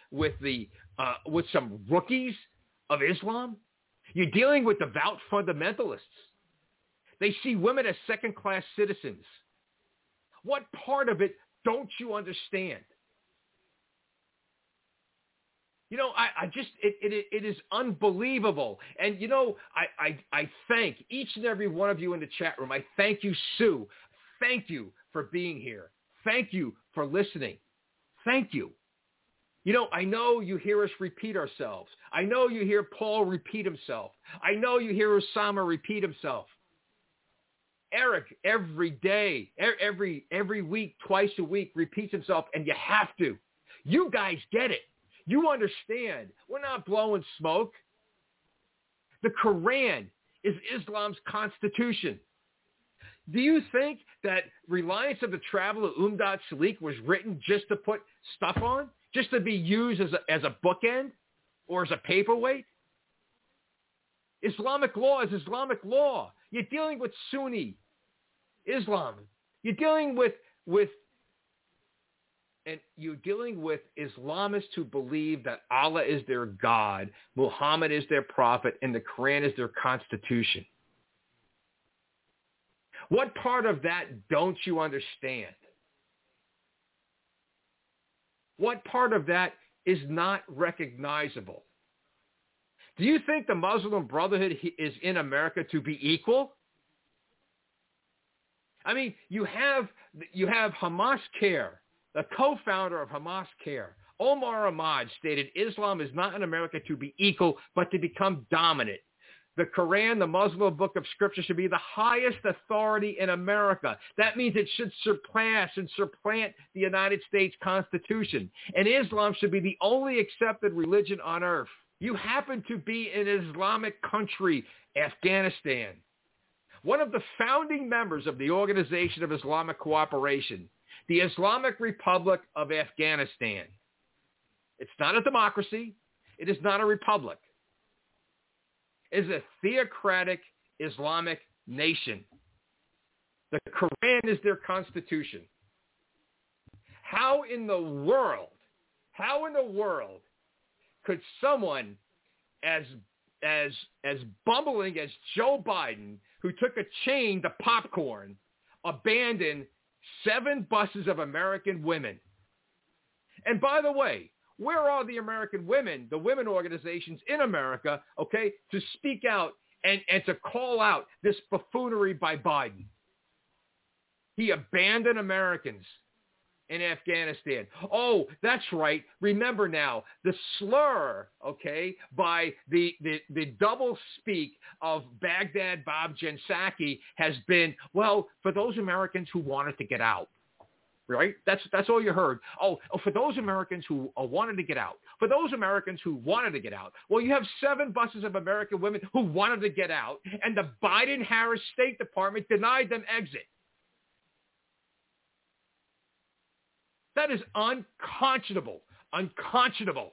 some rookies of Islam? You're dealing with devout fundamentalists. They see women as second-class citizens. What part of it don't you understand? You know, it is unbelievable. And, you know, I thank each and every one of you in the chat room. I thank you, Sue. Thank you for being here. Thank you for listening. Thank you. You know, I know you hear us repeat ourselves. I know you hear Paul repeat himself. I know you hear Osama repeat himself. Eric, every day, every week, twice a week, repeats himself, and you have to. You guys get it. You understand. We're not blowing smoke. The Quran is Islam's constitution. Do you think that Reliance of the Traveler Umdat Salik was written just to put stuff on? Just to be used as a bookend or as a paperweight? Islamic law is Islamic law. You're dealing with Sunni Islam. You're dealing with Islamists who believe that Allah is their God, Muhammad is their prophet, and the Quran is their constitution. What part of that don't you understand? What part of that is not recognizable? Do you think the Muslim Brotherhood is in America to be equal? I mean, you have Hamas Care, the co-founder of Hamas Care, Omar Ahmad, stated Islam is not in America to be equal, but to become dominant. The Quran, the Muslim book of scripture, should be the highest authority in America. That means it should surpass and supplant the United States Constitution. And Islam should be the only accepted religion on earth. You happen to be in an Islamic country, Afghanistan. One of the founding members of the Organization of Islamic Cooperation, the Islamic Republic of Afghanistan. It's not a democracy. It is not a republic. It is a theocratic Islamic nation. The Quran is their constitution. How in the world could someone as bumbling as Joe Biden, who took a chain to popcorn, abandon 7 buses of American women? And by the way, where are the American women, the women organizations in America, okay, to speak out and to call out this buffoonery by Biden? He abandoned Americans in Afghanistan. Oh, that's right. Remember now, the slur, okay, by the double speak of Baghdad Bob Jensaki has been, well, for those Americans who wanted to get out. Right? That's all you heard. Oh, for those Americans who wanted to get out. For those Americans who wanted to get out. Well, you have 7 buses of American women who wanted to get out, and the Biden-Harris State Department denied them exit. That is unconscionable. Unconscionable.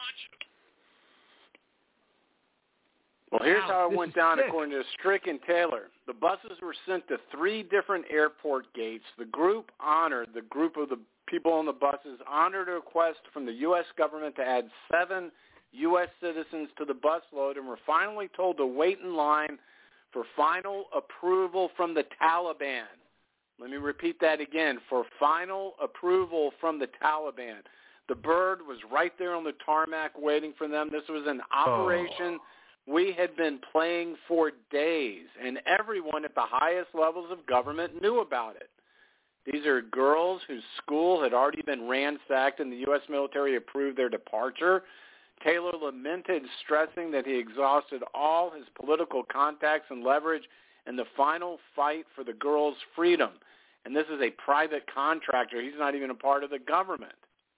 Well, here's how it went down according to Strick and Taylor. The buses were sent to 3 different airport gates. The group honored the group of the people on the buses honored a request from the U.S. government to add 7 U.S. citizens to the busload and were finally told to wait in line for final approval from the Taliban. Let me repeat that again, for final approval from the Taliban. The bird was right there on the tarmac waiting for them. This was an operation we had been playing for days, and everyone at the highest levels of government knew about it. These are girls whose school had already been ransacked, and the U.S. military approved their departure. Taylor lamented, stressing that he exhausted all his political contacts and leverage in the final fight for the girls' freedom. And this is a private contractor. He's not even a part of the government.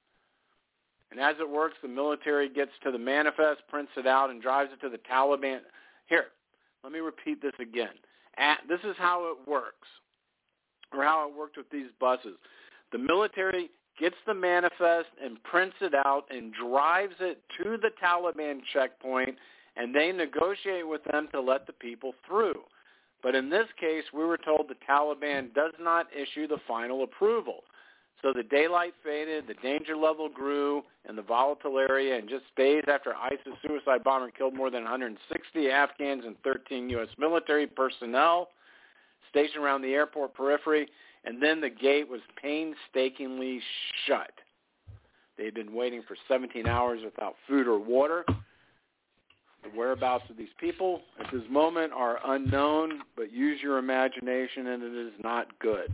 And as it works, the military gets to the manifest, prints it out, and drives it to the Taliban. Here, let me repeat this again. This is how it works, or how it worked with these buses. The military gets the manifest and prints it out and drives it to the Taliban checkpoint, and they negotiate with them to let the people through. But in this case, we were told the Taliban does not issue the final approval. So the daylight faded, the danger level grew in the volatile area, and just days after ISIS suicide bomber killed more than 160 Afghans and 13 U.S. military personnel stationed around the airport periphery, and then the gate was painstakingly shut. They had been waiting for 17 hours without food or water. The whereabouts of these people at this moment are unknown, but use your imagination, and it is not good.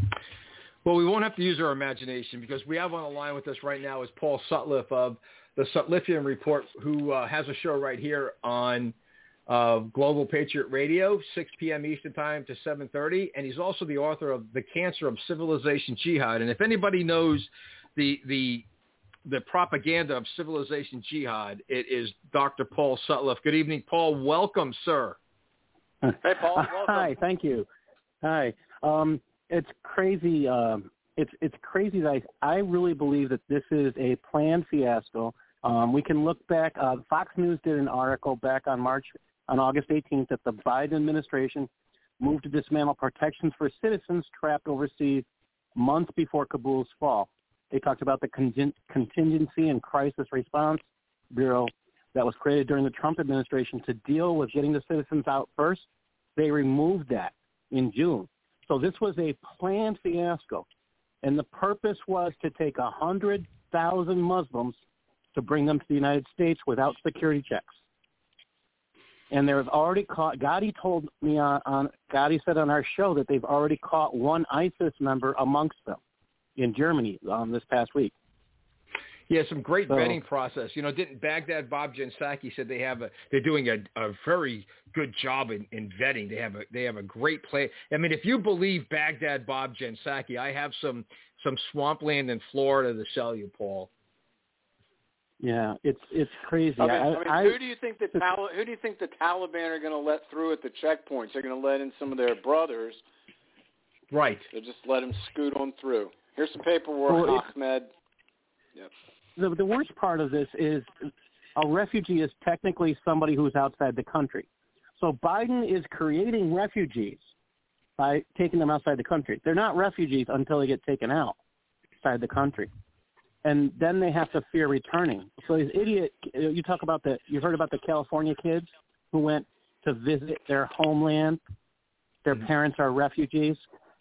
Well, we won't have to use our imagination because we have on the line with us right now is Paul Sutliff of the Sutlifian Report, who has a show right here on Global Patriot Radio, 6 p.m. Eastern Time to 7:30, and he's also the author of The Cancer of Civilization Jihad. And if anybody knows the propaganda of civilization jihad, it is Dr. Paul Sutliff. Good evening, Paul. Welcome, sir. Hey, Paul. Welcome. Hi. Thank you. Hi. It's crazy. It's crazy that I really believe that this is a planned fiasco. We can look back. Fox News did an article back on August 18th that the Biden administration moved to dismantle protections for citizens trapped overseas months before Kabul's fall. They talked about the Contingency and Crisis Response Bureau that was created during the Trump administration to deal with getting the citizens out first. They removed that in June. So this was a planned fiasco, and the purpose was to take 100,000 Muslims to bring them to the United States without security checks. And they've already caught, Gotti told me Gotti said on our show that they've already caught one ISIS member amongst them in Germany this past week. Yeah, some great vetting process. You know, didn't Baghdad Bob Jensaki said they're doing a very good job in vetting. They have a great play. I mean, if you believe Baghdad Bob Jensaki, I have some swampland in Florida to sell you, Paul. Yeah, it's crazy. Who do you think the Taliban are going to let through at the checkpoints? They're going to let in some of their brothers. Right. They just let them scoot on through. Here's some paperwork, Ahmed. Yep. The worst part of this is a refugee is technically somebody who's outside the country. So Biden is creating refugees by taking them outside the country. They're not refugees until they get taken outside the country. And then they have to fear returning. So these idiot, you heard about the California kids who went to visit their homeland. Their parents are refugees.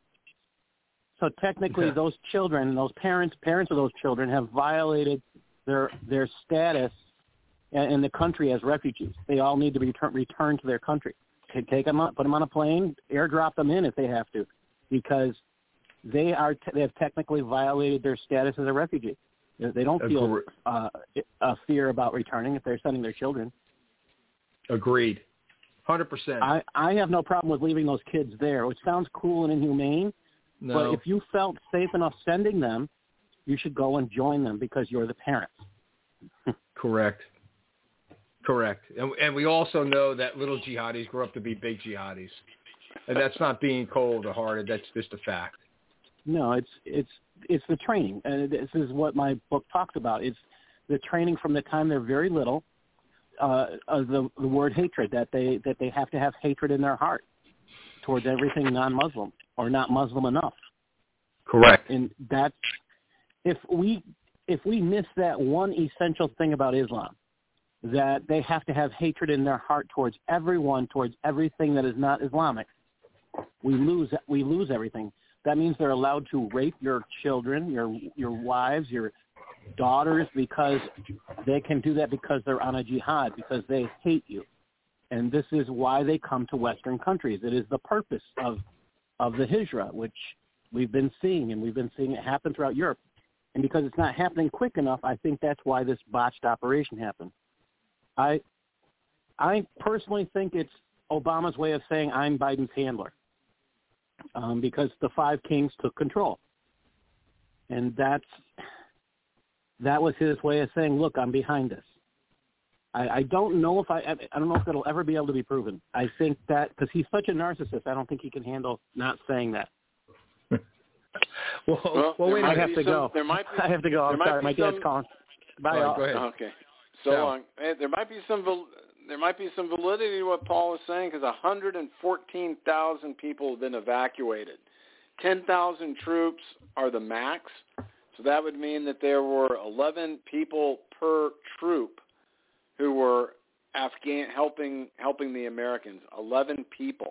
So technically, those children, those parents of those children, have violated their status in the country as refugees. They all need to be returned to their country. Take them up, put them on a plane, airdrop them in if they have to, because they have technically violated their status as a refugee. They don't feel a fear about returning if they're sending their children. Agreed, 100%. I have no problem with leaving those kids there, which sounds cool and inhumane. No. But if you felt safe enough sending them, you should go and join them because you're the parents. Correct. And we also know that little jihadis grow up to be big jihadis. And that's not being cold or hard. That's just a fact. No, it's the training. And this is what my book talks about. It's the training from the time they're very little, of the word hatred, that they have to have hatred in their heart towards everything non-Muslim or not Muslim enough. Correct. And that's if we miss that one essential thing about Islam, that they have to have hatred in their heart towards everyone, towards everything that is not Islamic, we lose everything. That means they're allowed to rape your children, your wives, your daughters, because they can do that because they're on a jihad, because they hate you. And this is why they come to Western countries. It is the purpose of the hijrah, which we've been seeing, and we've been seeing it happen throughout Europe. And because it's not happening quick enough, I think that's why this botched operation happened. I personally think it's Obama's way of saying I'm Biden's handler, because the five kings took control. And that was his way of saying, look, I'm behind this. I don't know if I don't know if it'll ever be able to be proven. I think that because he's such a narcissist, I don't think he can handle not saying that. well, wait, I have to go. I have to go. I'm sorry, my dad's calling. Bye. Go ahead. Okay. So long. There might be some validity to what Paul is saying, because 114,000 people have been evacuated. 10,000 troops are the max. So that would mean that there were 11 people per troop who were helping the Americans. 11 people.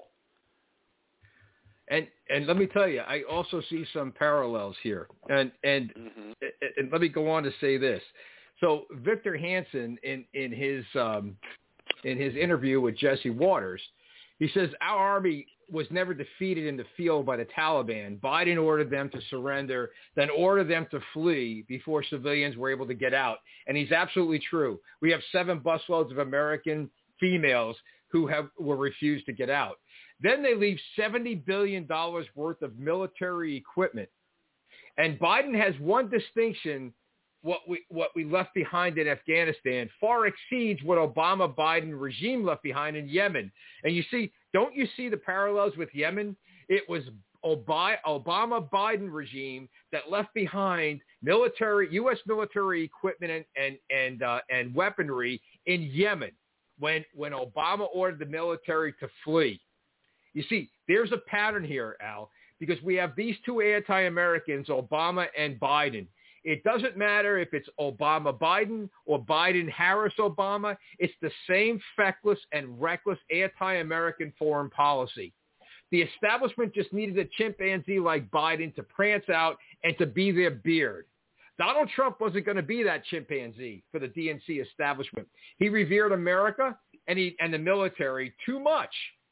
And let me tell you, I also see some parallels here. And let me go on to say this. So Victor Hansen, in his interview with Jesse Waters, he says our army was never defeated in the field by the Taliban. Biden ordered them to surrender, then ordered them to flee before civilians were able to get out. And he's absolutely true. We have 7 busloads of American females who were refused to get out. Then they leave $70 billion worth of military equipment. And Biden has one distinction. What we left behind in Afghanistan far exceeds what Obama-Biden regime left behind in Yemen. And don't you see the parallels with Yemen? It was Obama-Biden regime that left behind U.S. military equipment and weaponry in Yemen when Obama ordered the military to flee. You see, there's a pattern here, Al, because we have these two anti-Americans, Obama and Biden. It doesn't matter if it's Obama-Biden or Biden-Harris-Obama. It's the same feckless and reckless anti-American foreign policy. The establishment just needed a chimpanzee like Biden to prance out and to be their beard. Donald Trump wasn't going to be that chimpanzee for the DNC establishment. He revered America and the military too much.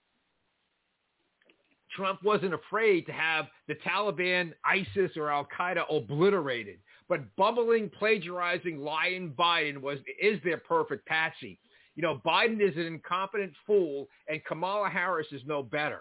Trump wasn't afraid to have the Taliban, ISIS, or Al-Qaeda obliterated. But bumbling, plagiarizing, lying Biden is their perfect patsy. You know, Biden is an incompetent fool, and Kamala Harris is no better.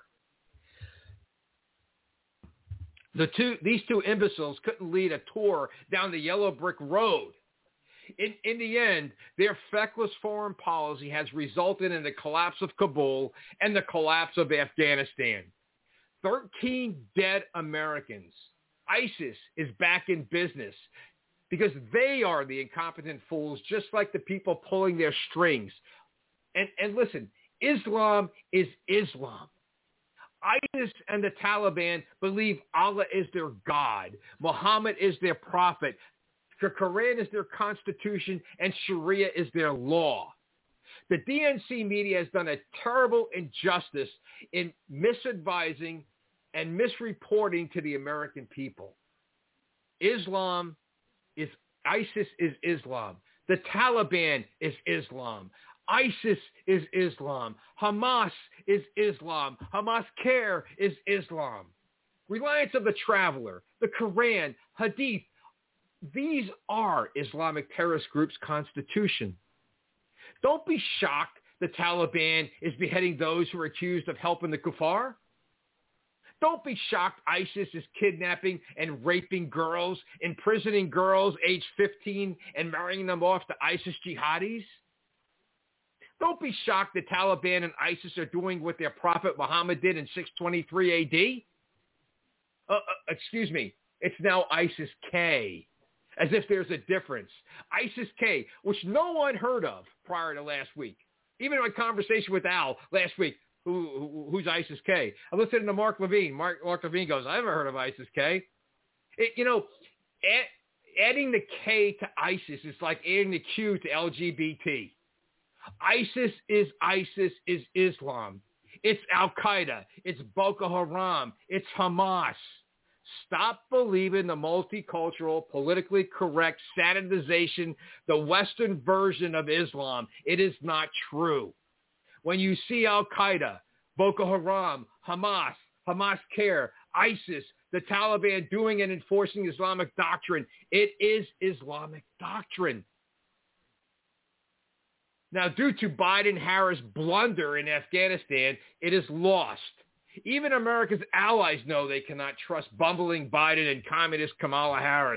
These two imbeciles couldn't lead a tour down the yellow brick road. In the end, their feckless foreign policy has resulted in the collapse of Kabul and the collapse of Afghanistan. 13 dead Americans. ISIS is back in business because they are the incompetent fools, just like the people pulling their strings. And listen, Islam is Islam. ISIS and the Taliban believe Allah is their God. Muhammad is their prophet. The Quran is their constitution, and Sharia is their law. The DNC media has done a terrible injustice in misadvising and misreporting to the American people. ISIS is Islam. The Taliban is Islam. ISIS is Islam. Hamas is Islam. Hamas Care is Islam. Reliance of the Traveler, the Quran, Hadith, these are Islamic terrorist groups' constitution. Don't be shocked the Taliban is beheading those who are accused of helping the kuffar. Don't be shocked ISIS is kidnapping and raping girls, imprisoning girls aged 15 and marrying them off to ISIS jihadis. Don't be shocked the Taliban and ISIS are doing what their prophet Muhammad did in 623 AD. Excuse me, it's now ISIS-K, as if there's a difference. ISIS-K, which no one heard of prior to last week. Even in my conversation with Al last week, who's ISIS-K? I listened to Mark Levine. Mark Levine goes, I haven't heard of ISIS-K. Adding the K to ISIS is like adding the Q to LGBT. ISIS is Islam. It's Al-Qaeda. It's Boko Haram. It's Hamas. Stop believing the multicultural, politically correct sanitization, the Western version of Islam. It is not true. When you see Al-Qaeda, Boko Haram, Hamas, Hamas Care, ISIS, the Taliban doing and enforcing Islamic doctrine, it is Islamic doctrine. Now, due to Biden-Harris blunder in Afghanistan, it is lost. Even America's allies know they cannot trust bumbling Biden and communist Kamala Harris.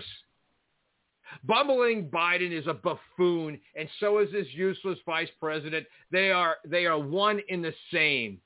Bumbling Biden is a buffoon, and so is this useless vice president. They are one in the same.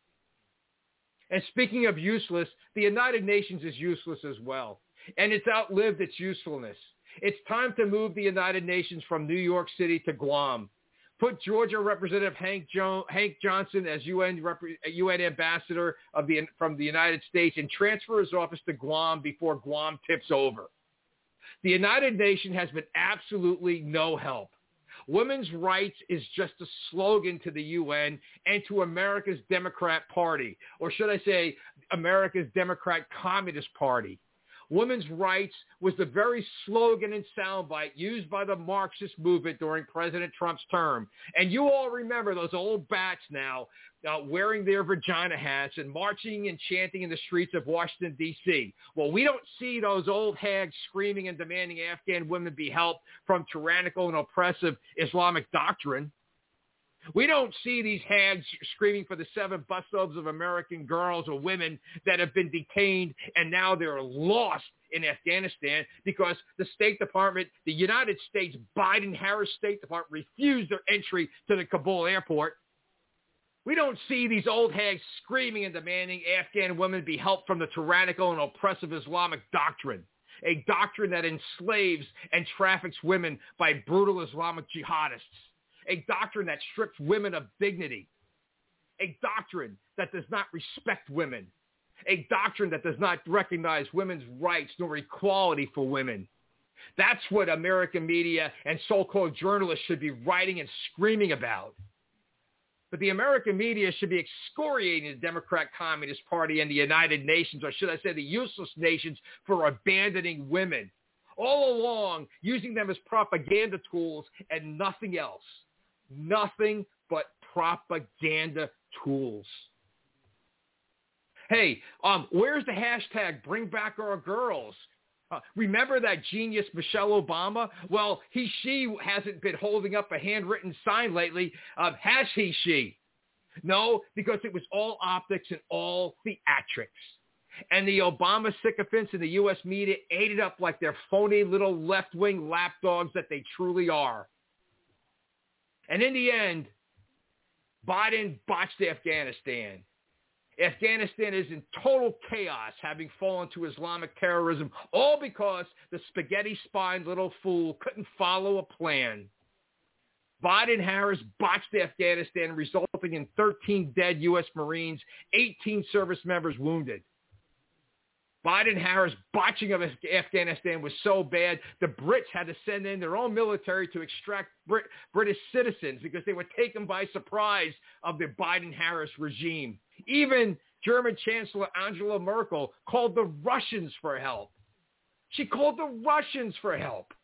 And speaking of useless, the United Nations is useless as well, and it's outlived its usefulness. It's time to move the United Nations from New York City to Guam. Put Georgia Representative Hank Johnson as UN ambassador from the United States and transfer his office to Guam before Guam tips over. The United Nations has been absolutely no help. Women's rights is just a slogan to the UN and to America's Democrat Party, or should I say America's Democrat Communist Party. Women's rights was the very slogan and soundbite used by the Marxist movement during President Trump's term. And you all remember those old bats now wearing their vagina hats and marching and chanting in the streets of Washington, D.C. Well, we don't see those old hags screaming and demanding Afghan women be helped from tyrannical and oppressive Islamic doctrine. We don't see these hags screaming for the 7 busloads of American girls or women that have been detained and now they're lost in Afghanistan because the State Department, the United States Biden-Harris State Department refused their entry to the Kabul airport. We don't see these old hags screaming and demanding Afghan women be helped from the tyrannical and oppressive Islamic doctrine, a doctrine that enslaves and traffics women by brutal Islamic jihadists. A doctrine that strips women of dignity. A doctrine that does not respect women. A doctrine that does not recognize women's rights nor equality for women. That's what American media and so-called journalists should be writing and screaming about. But the American media should be excoriating the Democrat Communist Party and the United Nations, or should I say the useless nations, for abandoning women. All along, using them as propaganda tools and nothing else. Nothing but propaganda tools. Hey, where's the hashtag Bring Back Our Girls? Remember that genius Michelle Obama? Well, she hasn't been holding up a handwritten sign lately. Has she? No, because it was all optics and all theatrics. And the Obama sycophants in the U.S. media ate it up like they're phony little left-wing lapdogs that they truly are. And in the end, Biden botched Afghanistan. Afghanistan is in total chaos, having fallen to Islamic terrorism, all because the spaghetti-spined little fool couldn't follow a plan. Biden-Harris botched Afghanistan, resulting in 13 dead U.S. Marines, 18 service members wounded. Biden-Harris botching of Afghanistan was so bad, the Brits had to send in their own military to extract British citizens because they were taken by surprise of the Biden-Harris regime. Even German Chancellor Angela Merkel called the Russians for help. She called the Russians for help.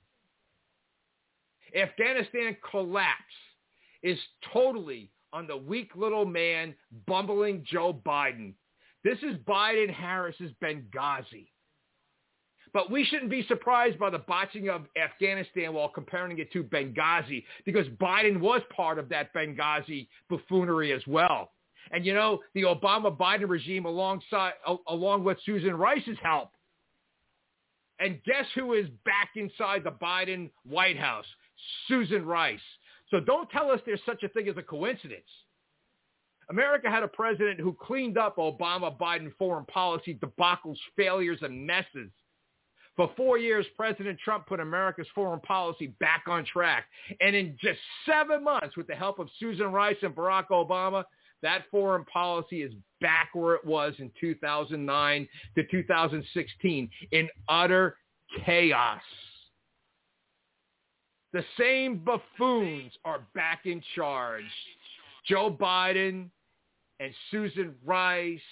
Afghanistan collapse is totally on the weak little man, bumbling Joe Biden. This is Biden-Harris's Benghazi. But we shouldn't be surprised by the botching of Afghanistan while comparing it to Benghazi, because Biden was part of that Benghazi buffoonery as well. And, you know, the Obama-Biden regime along with Susan Rice's help. And guess who is back inside the Biden White House? Susan Rice. So don't tell us there's such a thing as a coincidence. America had a president who cleaned up Obama-Biden foreign policy debacles, failures, and messes. For 4 years, President Trump put America's foreign policy back on track. And in just 7 months, with the help of Susan Rice and Barack Obama, that foreign policy is back where it was in 2009 to 2016 in utter chaos. The same buffoons are back in charge. Joe Biden and Susan Rice,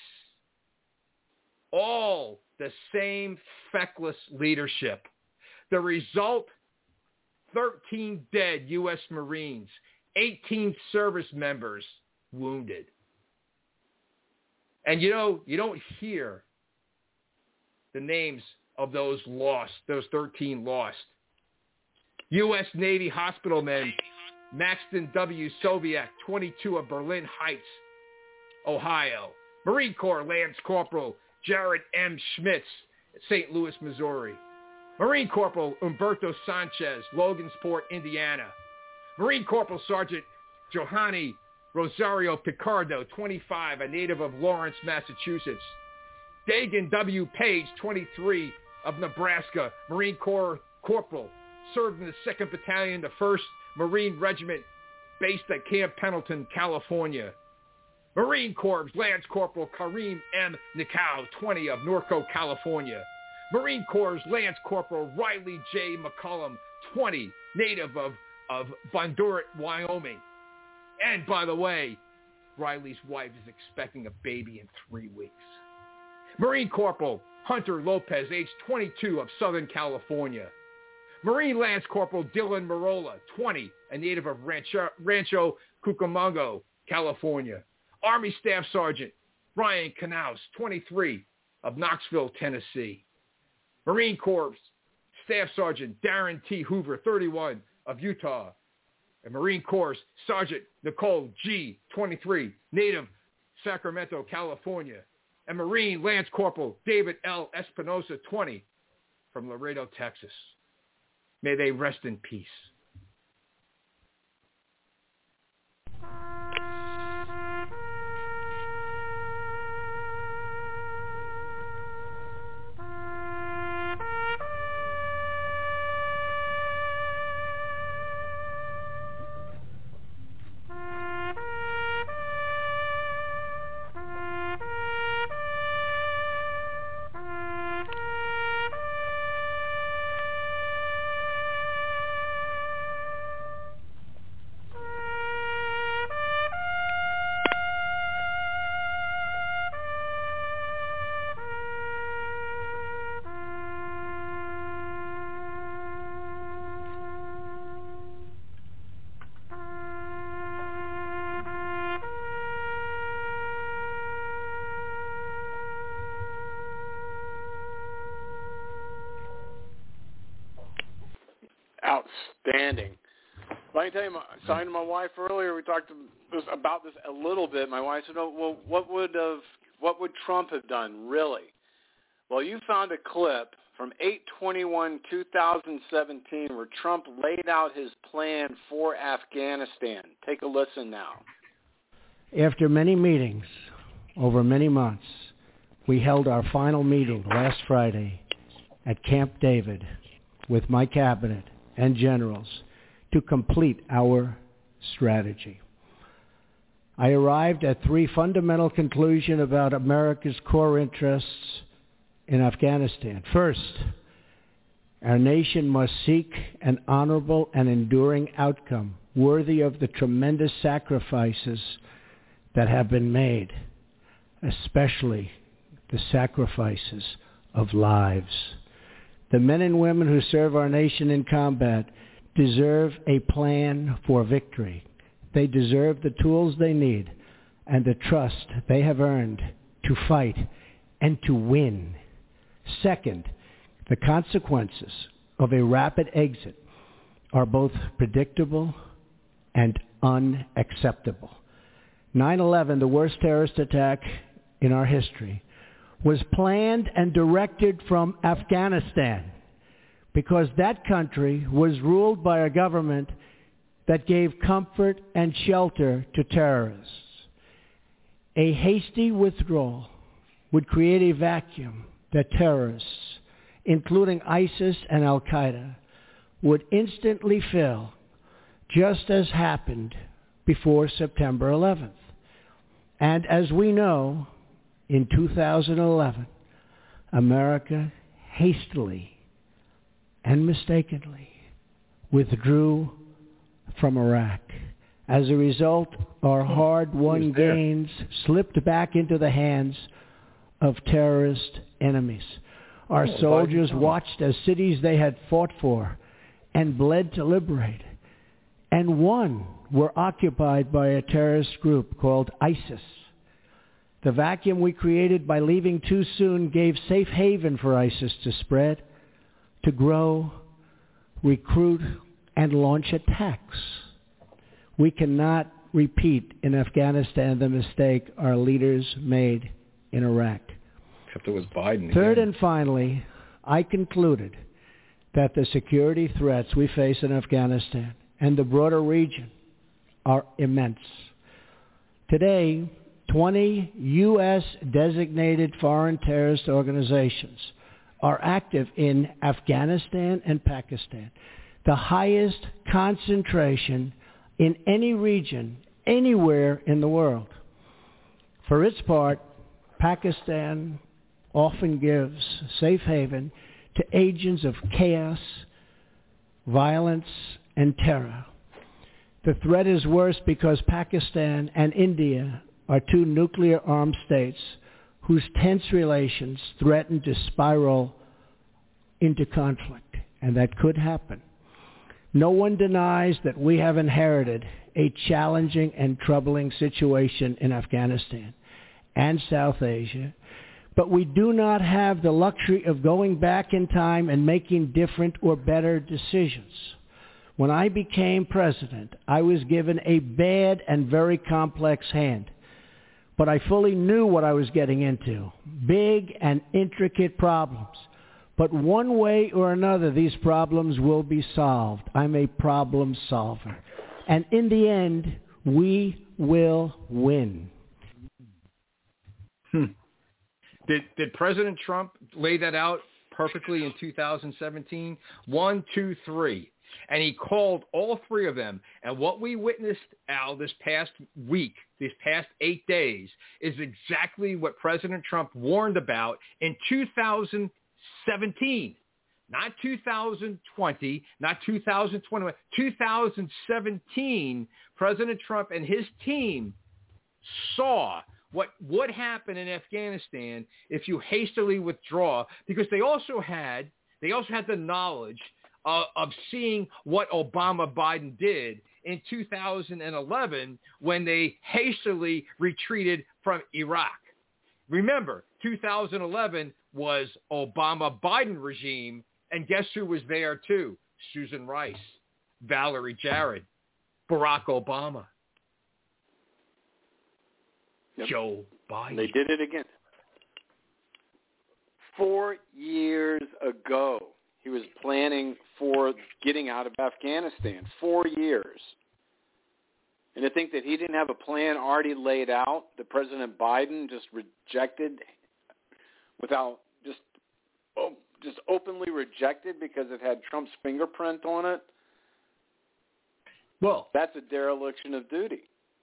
all the same feckless leadership. The result, 13 dead U.S. Marines, 18 service members wounded. And you don't hear the names of those lost, those 13 lost. U.S. Navy hospital men, Maxton W. Soviak, 22 of Berlin Heights, Ohio. Marine Corps Lance Corporal Jared M. Schmitz, St. Louis, Missouri. Marine Corporal Umberto Sanchez, Logansport, Indiana. Marine Corporal Sergeant Johanny Rosario Picardo, 25, a native of Lawrence, Massachusetts. Dagan W. Page, 23, of Nebraska, Marine Corps Corporal, served in the 2nd Battalion, the 1st Marine Regiment, based at Camp Pendleton, California. Marine Corps Lance Corporal Kareem M. Nikau, 20, of Norco, California. Marine Corps Lance Corporal Riley J. McCullum, 20, native of Bondurant, Wyoming. And by the way, Riley's wife is expecting a baby in 3 weeks. Marine Corporal Hunter Lopez, age 22, of Southern California. Marine Lance Corporal Dylan Marola, 20, a native of Rancho Cucamonga, California. Army Staff Sergeant Brian Knaus, 23, of Knoxville, Tennessee. Marine Corps Staff Sergeant Darren T. Hoover, 31, of Utah. And Marine Corps Sergeant Nicole G., 23, native Sacramento, California. And Marine Lance Corporal David L. Espinosa, 20, from Laredo, Texas. May they rest in peace. Outstanding. Well, I can tell you, talking to my wife earlier, we talked about this a little bit. My wife said, "Oh, well, what would Trump have done, really?" Well, you found a clip from 8/21/2017 where Trump laid out his plan for Afghanistan. Take a listen now. After many meetings over many months, we held our final meeting last Friday at Camp David with my cabinet and generals to complete our strategy. I arrived at 3 fundamental conclusions about America's core interests in Afghanistan. First, our nation must seek an honorable and enduring outcome worthy of the tremendous sacrifices that have been made, especially the sacrifices of lives. The men and women who serve our nation in combat deserve a plan for victory. They deserve the tools they need and the trust they have earned to fight and to win. Second, the consequences of a rapid exit are both predictable and unacceptable. 9/11, the worst terrorist attack in our history, was planned and directed from Afghanistan because that country was ruled by a government that gave comfort and shelter to terrorists. A hasty withdrawal would create a vacuum that terrorists, including ISIS and Al-Qaeda, would instantly fill, just as happened before September 11th. And as we know, in 2011, America hastily and mistakenly withdrew from Iraq. As a result, our hard-won gains slipped back into the hands of terrorist enemies. Our soldiers watched as cities they had fought for and bled to liberate and won were occupied by a terrorist group called ISIS. The vacuum we created by leaving too soon gave safe haven for ISIS to spread, to grow, recruit, and launch attacks. We cannot repeat in Afghanistan the mistake our leaders made in Iraq. Except it was Biden. Third again. and finally, I concluded that the security threats we face in Afghanistan and the broader region are immense. Today, 20 U.S. designated foreign terrorist organizations are active in Afghanistan and Pakistan, the highest concentration in any region, anywhere in the world. For its part, Pakistan often gives safe haven to agents of chaos, violence, and terror. The threat is worse because Pakistan and India are two nuclear-armed states whose tense relations threaten to spiral into conflict, and that could happen. No one denies that we have inherited a challenging and troubling situation in Afghanistan and South Asia, but we do not have the luxury of going back in time and making different or better decisions. When I became president, I was given a bad and very complex hand, but I fully knew what I was getting into, big and intricate problems. But one way or another, these problems will be solved. I'm a problem solver. And in the end, we will win. Did President Trump lay that out perfectly in 2017? 1, 2, 3. And he called all three of them. And what we witnessed, Al, this past week, these past 8 days, is exactly what President Trump warned about in 2017. Not 2020, not 2021, 2017, President Trump and his team saw what would happen in Afghanistan if you hastily withdraw, because they also had the knowledge of seeing what Obama-Biden did in 2011 when they hastily retreated from Iraq. Remember, 2011 was Obama-Biden regime, and guess who was there too? Susan Rice, Valerie Jarrett, Barack Obama, Joe Biden. They did it again. 4 years ago, he was planning for getting out of Afghanistan. 4 years. And to think that he didn't have a plan already laid out, that President Biden just rejected without just openly rejected because it had Trump's fingerprint on it. Well, that's a dereliction of duty.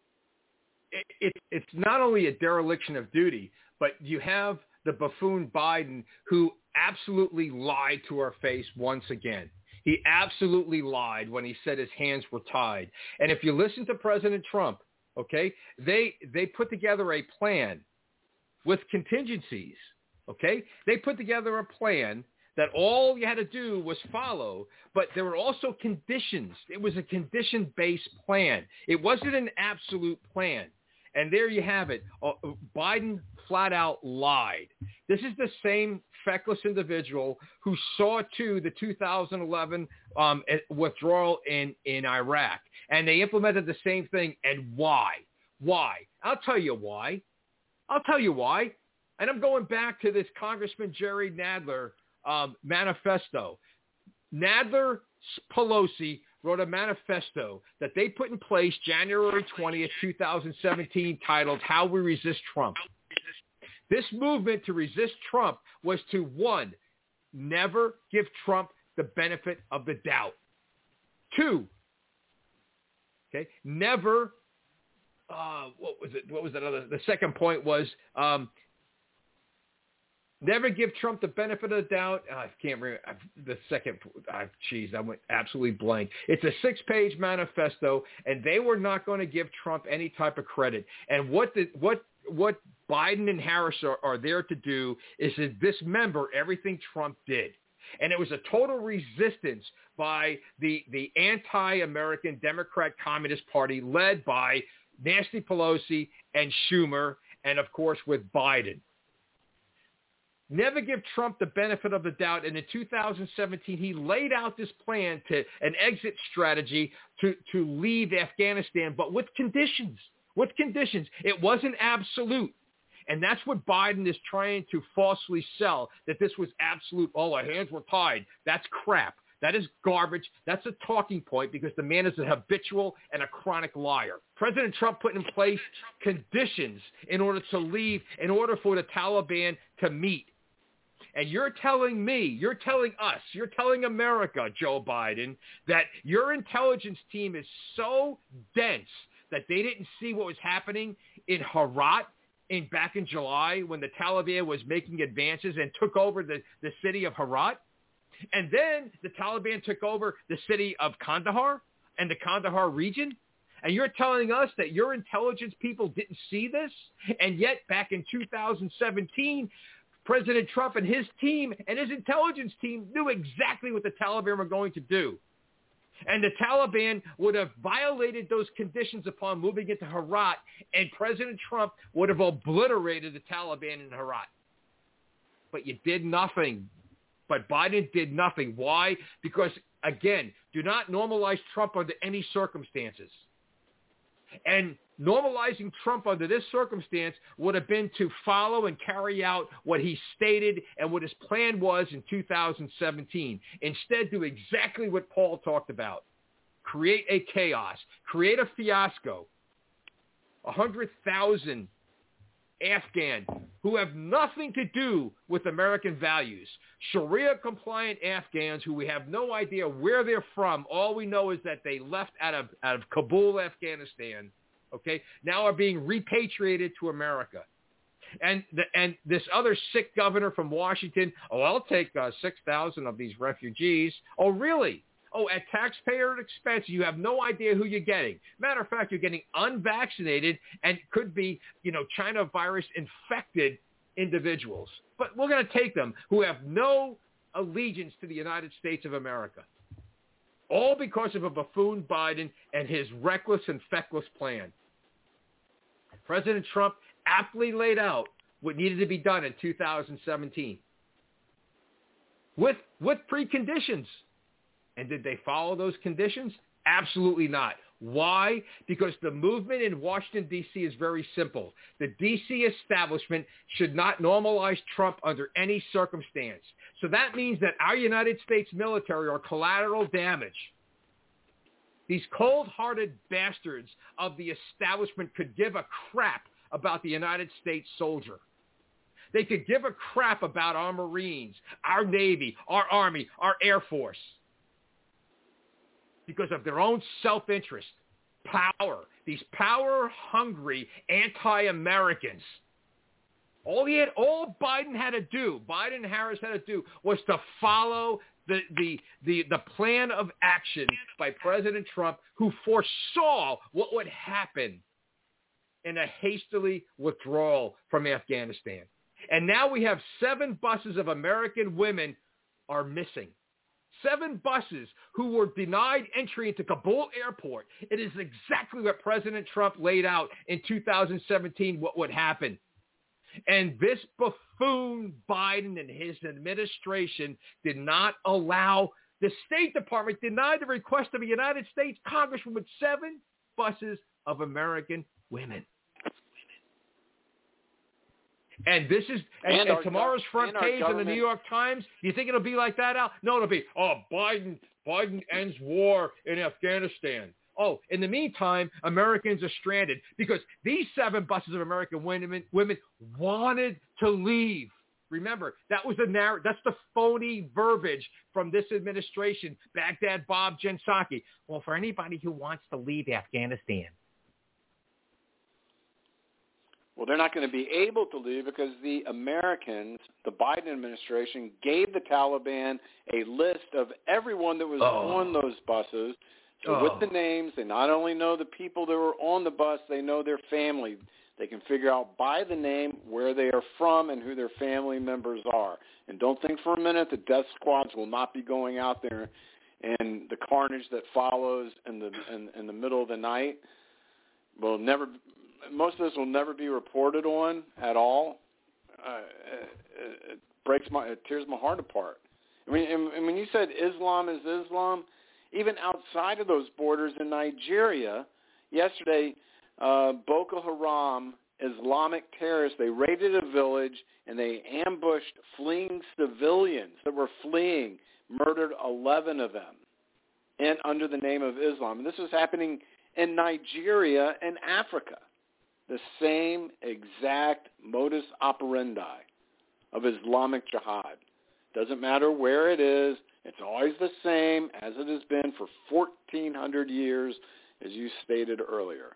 It's not only a dereliction of duty, but you have the buffoon Biden who absolutely lied to our face once again. He absolutely lied when he said his hands were tied. And if you listen to President Trump, okay, they put together a plan with contingencies, okay? They put together a plan that all you had to do was follow, but there were also conditions. It was a condition-based plan. It wasn't an absolute plan. And there you have it. Biden flat out lied. This is the same feckless individual who saw to the 2011 withdrawal in Iraq. And they implemented the same thing. And why? Why? I'll tell you why. And I'm going back to this Congressman Jerry Nadler manifesto. Nadler Pelosi wrote a manifesto that they put in place January 20th, 2017, titled How We Resist Trump. This movement to resist Trump was to, one, never give Trump the benefit of the doubt. Two, okay, never, what was that other? The second point was Never give Trump the benefit of the doubt. I can't remember the second. I went absolutely blank. It's a 6-page manifesto, and they were not going to give Trump any type of credit. And what Biden and Harris are there to do is to dismember everything Trump did. And it was a total resistance by the anti-American Democrat Communist Party led by Nancy Pelosi and Schumer, and of course with Biden. Never give Trump the benefit of the doubt. And in 2017, he laid out this plan an exit strategy to leave Afghanistan, but with conditions. With conditions. It wasn't absolute. And that's what Biden is trying to falsely sell, that this was absolute. Oh, our hands were tied. That's crap. That is garbage. That's a talking point because the man is a habitual and a chronic liar. President Trump put in place conditions in order to leave, in order for the Taliban to meet. And you're telling me, you're telling us, you're telling America, Joe Biden, that your intelligence team is so dense that they didn't see what was happening in Herat back in July when the Taliban was making advances and took over the city of Herat. And then the Taliban took over the city of Kandahar and the Kandahar region. And you're telling us that your intelligence people didn't see this? And yet back in 2017, President Trump and his team and his intelligence team knew exactly what the Taliban were going to do. And the Taliban would have violated those conditions upon moving into Herat, and President Trump would have obliterated the Taliban in Herat. But you did nothing. But Biden did nothing. Why? Because, again, do not normalize Trump under any circumstances. And normalizing Trump under this circumstance would have been to follow and carry out what he stated and what his plan was in 2017. Instead, do exactly what Paul talked about. Create a chaos. Create a fiasco. 100,000 Afghan who have nothing to do with American values. Sharia-compliant Afghans who we have no idea where they're from. All we know is that they left out of Kabul, Afghanistan, okay, now are being repatriated to America. And this other sick governor from Washington, I'll take 6,000 of these refugees. Oh, really? Oh, at taxpayer expense, you have no idea who you're getting. Matter of fact, you're getting unvaccinated and could be, China virus infected individuals. But we're going to take them who have no allegiance to the United States of America. All because of a buffoon Biden and his reckless and feckless plan. President Trump aptly laid out what needed to be done in 2017 with preconditions. And did they follow those conditions? Absolutely not. Why? Because the movement in Washington, D.C. is very simple. The D.C. establishment should not normalize Trump under any circumstance. So that means that our United States military are collateral damage. These cold-hearted bastards of the establishment could give a crap about the United States soldier. They could give a crap about our Marines, our Navy, our Army, our Air Force. Because of their own self-interest, power, these power-hungry anti-Americans. All Biden had to do, Biden and Harris had to do, was to follow the plan of action by President Trump, who foresaw what would happen in a hastily withdrawal from Afghanistan. And now we have 7 buses of American women are missing. 7 buses who were denied entry into Kabul airport. It is exactly what President Trump laid out in 2017 what would happen. And this buffoon Biden and his administration did not allow, the State Department denied the request of a United States Congressman with 7 buses of American women. And this is and tomorrow's front page in the New York Times. Do you think it'll be like that, Al? No, it'll be, Biden ends war in Afghanistan. Oh, in the meantime, Americans are stranded because these 7 buses of American women wanted to leave. Remember, that was that's the phony verbiage from this administration, Baghdad Bob Jensaki. Well, for anybody who wants to leave Afghanistan. Well, they're not going to be able to leave because the Americans, the Biden administration, gave the Taliban a list of everyone that was on those buses. So with the names, they not only know the people that were on the bus, they know their family. They can figure out by the name where they are from and who their family members are. And don't think for a minute that death squads will not be going out there, and the carnage that follows in the middle of the night will never. Most of this will never be reported on at all. It tears my heart apart. I mean, and when you said Islam is Islam, even outside of those borders in Nigeria, yesterday, Boko Haram, Islamic terrorists, they raided a village and they ambushed fleeing civilians that were fleeing, murdered 11 of them, and under the name of Islam. And this was happening in Nigeria and Africa. The same exact modus operandi of Islamic jihad. Doesn't matter where it is. It's always the same as it has been for 1,400 years, as you stated earlier.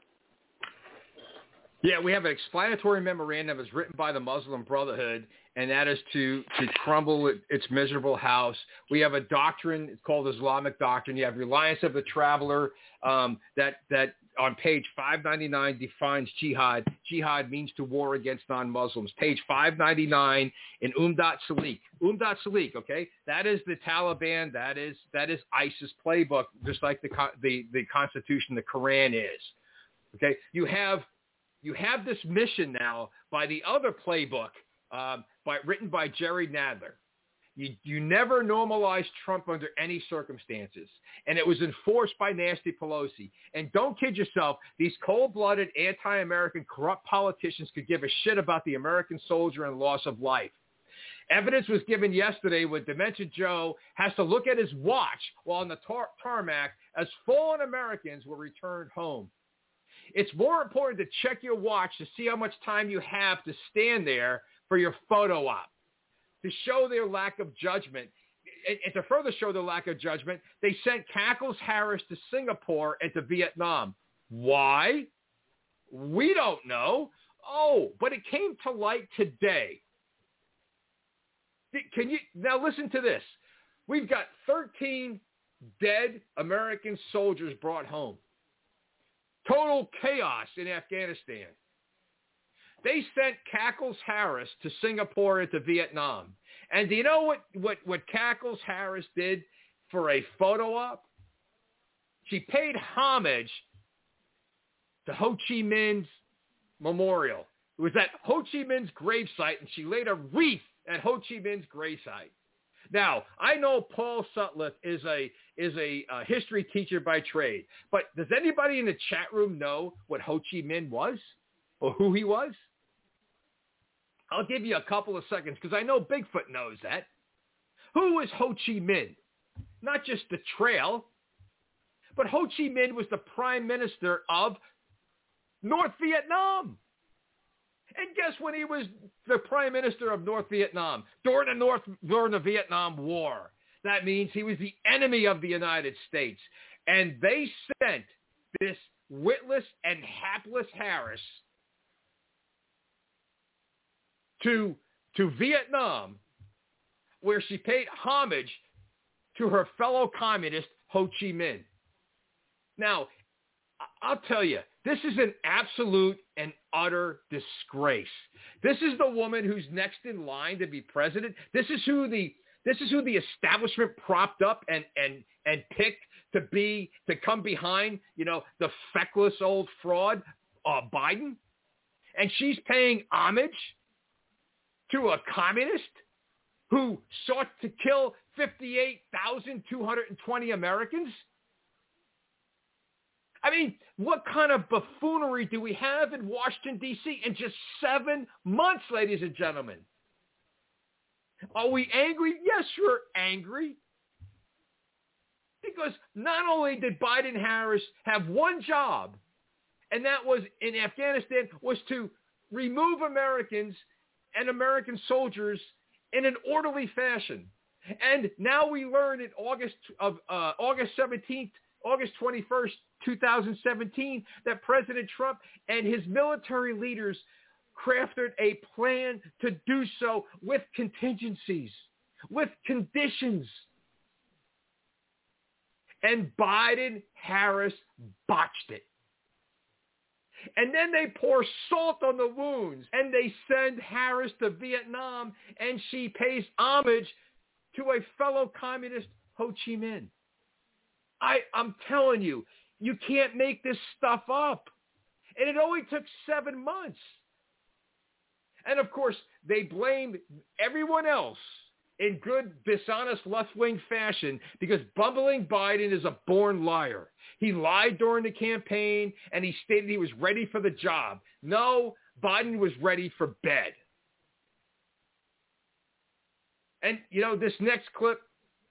Yeah, we have an explanatory memorandum that's written by the Muslim Brotherhood, and that is to crumble its miserable house. We have a doctrine, it's called Islamic doctrine. You have Reliance of the Traveler that on page 599 defines jihad. Jihad means to war against non-Muslims. Page 599 in Umdat Salik, okay? That is the Taliban. That is ISIS playbook, just like the Constitution, the Quran is. Okay? You have this mission now by the other playbook, written by Jerry Nadler. You never normalize Trump under any circumstances. And it was enforced by Nancy Pelosi. And don't kid yourself, these cold-blooded, anti-American, corrupt politicians could give a shit about the American soldier and loss of life. Evidence was given yesterday when Dementia Joe has to look at his watch while on the tarmac as fallen Americans were returned home. It's more important to check your watch to see how much time you have to stand there for your photo op. To show their lack of judgment, and to further show their lack of judgment, they sent Cackles Harris to Singapore and to Vietnam. Why? We don't know. Oh, but it came to light today. Now listen to this. We've got 13 dead American soldiers brought home. Total chaos in Afghanistan. They sent Cackles Harris to Singapore and to Vietnam. And do you know what Cackles Harris did for a photo op? She paid homage to Ho Chi Minh's memorial. It was at Ho Chi Minh's gravesite, and she laid a wreath at Ho Chi Minh's gravesite. Now, I know Paul Sutliff is a history teacher by trade, but does anybody in the chat room know what Ho Chi Minh was or who he was? I'll give you a couple of seconds because I know Bigfoot knows that. Who was Ho Chi Minh? Not just the trail, but Ho Chi Minh was the prime minister of North Vietnam. And guess when he was the prime minister of North Vietnam? During the Vietnam War. That means he was the enemy of the United States. And they sent this witless and hapless Harris to Vietnam, where she paid homage to her fellow communist Ho Chi Minh. Now, I'll tell you, this is an absolute and utter disgrace. This is the woman who's next in line to be president. This is who the establishment propped up and picked to come behind, the feckless old fraud, Biden. And she's paying homage to a communist who sought to kill 58,220 Americans. I mean, what kind of buffoonery do we have in Washington, D.C. in just 7 months, ladies and gentlemen? Are we angry? Yes, we're angry. Because not only did Biden-Harris have one job, and that was in Afghanistan, was to remove Americans and American soldiers in an orderly fashion. And now we learn in August 21st, 2017, that President Trump and his military leaders crafted a plan to do so with contingencies, with conditions. And Biden-Harris botched it. And then they pour salt on the wounds, and they send Harris to Vietnam, and she pays homage to a fellow communist, Ho Chi Minh. I'm telling you, you can't make this stuff up. And it only took 7 months. And, of course, they blamed everyone else in good, dishonest, left-wing fashion because bumbling Biden is a born liar. He lied during the campaign, and he stated he was ready for the job. No, Biden was ready for bed. And, this next clip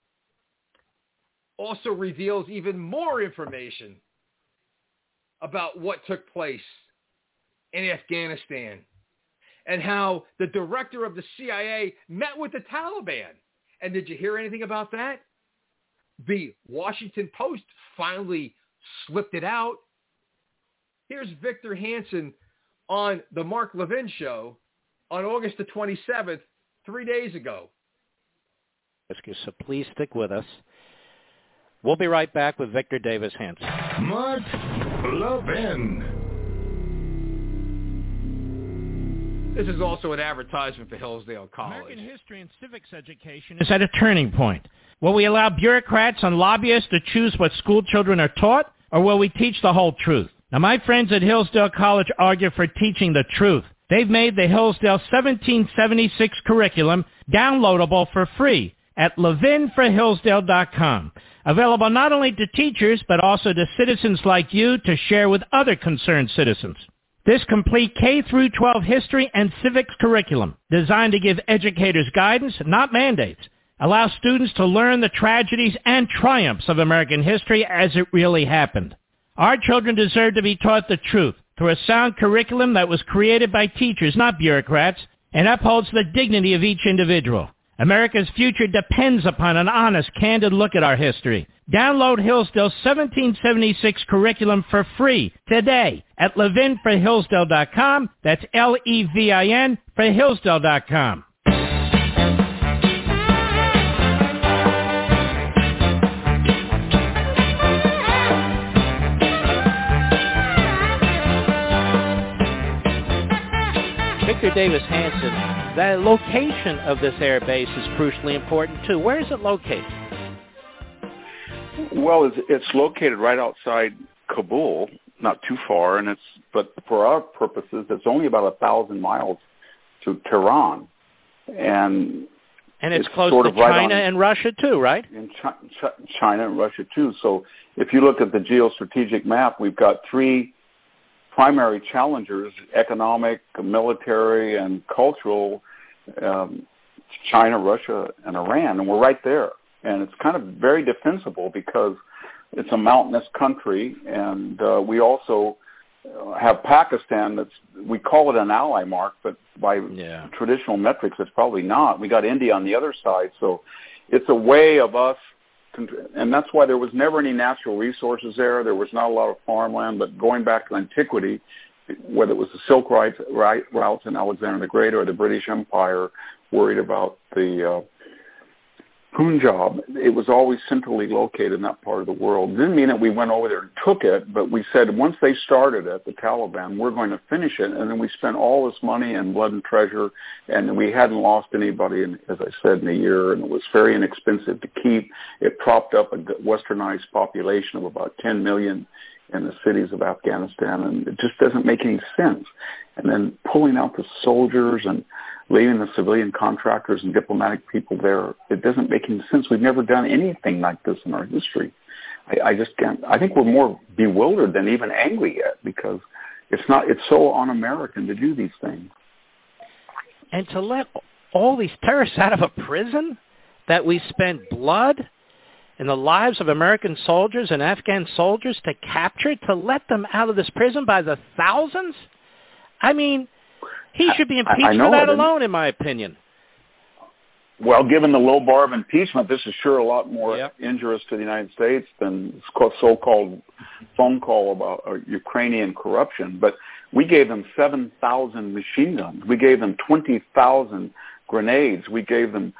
also reveals even more information about what took place in Afghanistan and how the director of the CIA met with the Taliban. And did you hear anything about that? The Washington Post finally slipped it out. Here's Victor Hansen on the Mark Levin show on August the 27th, 3 days ago. So please stick with us. We'll be right back with Victor Davis Hansen. Mark Levin. This is also an advertisement for Hillsdale College. American history and civics education is at a turning point. Will we allow bureaucrats and lobbyists to choose what school children are taught, or will we teach the whole truth? Now, my friends at Hillsdale College argue for teaching the truth. They've made the Hillsdale 1776 curriculum downloadable for free at levinforhillsdale.com. Available not only to teachers, but also to citizens like you to share with other concerned citizens. This complete K-12 history and civics curriculum, designed to give educators guidance, not mandates, allows students to learn the tragedies and triumphs of American history as it really happened. Our children deserve to be taught the truth through a sound curriculum that was created by teachers, not bureaucrats, and upholds the dignity of each individual. America's future depends upon an honest, candid look at our history. Download Hillsdale's 1776 curriculum for free today at levinforhillsdale.com. That's Levin for Hillsdale.com. Victor Davis Hansen, the location of this air base is crucially important too. Where is it located? Well, it's located right outside Kabul, not too far, but for our purposes, it's only about 1,000 miles to Tehran, and it's close to China and Russia too, right? In China and Russia too. So if you look at the geostrategic map, we've got three primary challengers: economic, military, and cultural. China, Russia, and Iran, and we're right there. And it's kind of very defensible because it's a mountainous country, and we also have Pakistan. We call it an ally, Mark, but by traditional metrics, it's probably not. We got India on the other side, so it's a way of us, and that's why there was never any natural resources there. There was not a lot of farmland, but going back to antiquity, whether it was the Silk routes in Alexander the Great or the British Empire worried about the Punjab, it was always centrally located in that part of the world. It didn't mean that we went over there and took it, but we said once they started it, the Taliban, we're going to finish it. And then we spent all this money and blood and treasure, and we hadn't lost anybody, as I said, in a year, and it was very inexpensive to keep. It propped up a westernized population of about 10 million in the cities of Afghanistan, and it just doesn't make any sense. And then pulling out the soldiers and leaving the civilian contractors and diplomatic people there, it doesn't make any sense. We've never done anything like this in our history. I just can't. I think we're more bewildered than even angry yet because it's so un-American to do these things. And to let all these terrorists out of a prison that we spent blood and the lives of American soldiers and Afghan soldiers to capture, to let them out of this prison by the thousands? I mean, he should be impeached for that alone, in my opinion. Well, given the low bar of impeachment, this is sure a lot more injurious to the United States than so-called phone call about Ukrainian corruption. But we gave them 7,000 machine guns. We gave them 20,000 grenades. We gave them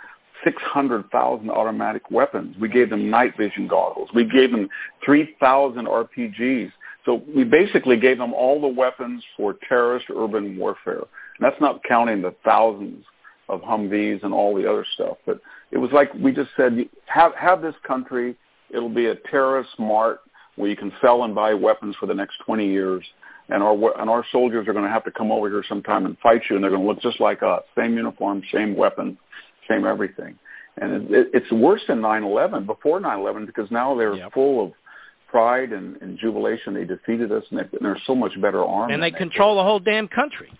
600,000 automatic weapons. We gave them night vision goggles. We gave them 3,000 RPGs. So we basically gave them all the weapons for terrorist urban warfare. And that's not counting the thousands of Humvees and all the other stuff. But it was like we just said, have this country. It'll be a terrorist mart where you can sell and buy weapons for the next 20 years. And our soldiers are going to have to come over here sometime and fight you, and they're going to look just like us. Same uniform, same weapons, same everything. And it's worse than 9/11, before 9/11, because now they're full of pride and jubilation. They defeated us, and they're so much better armed. And they control the whole damn country.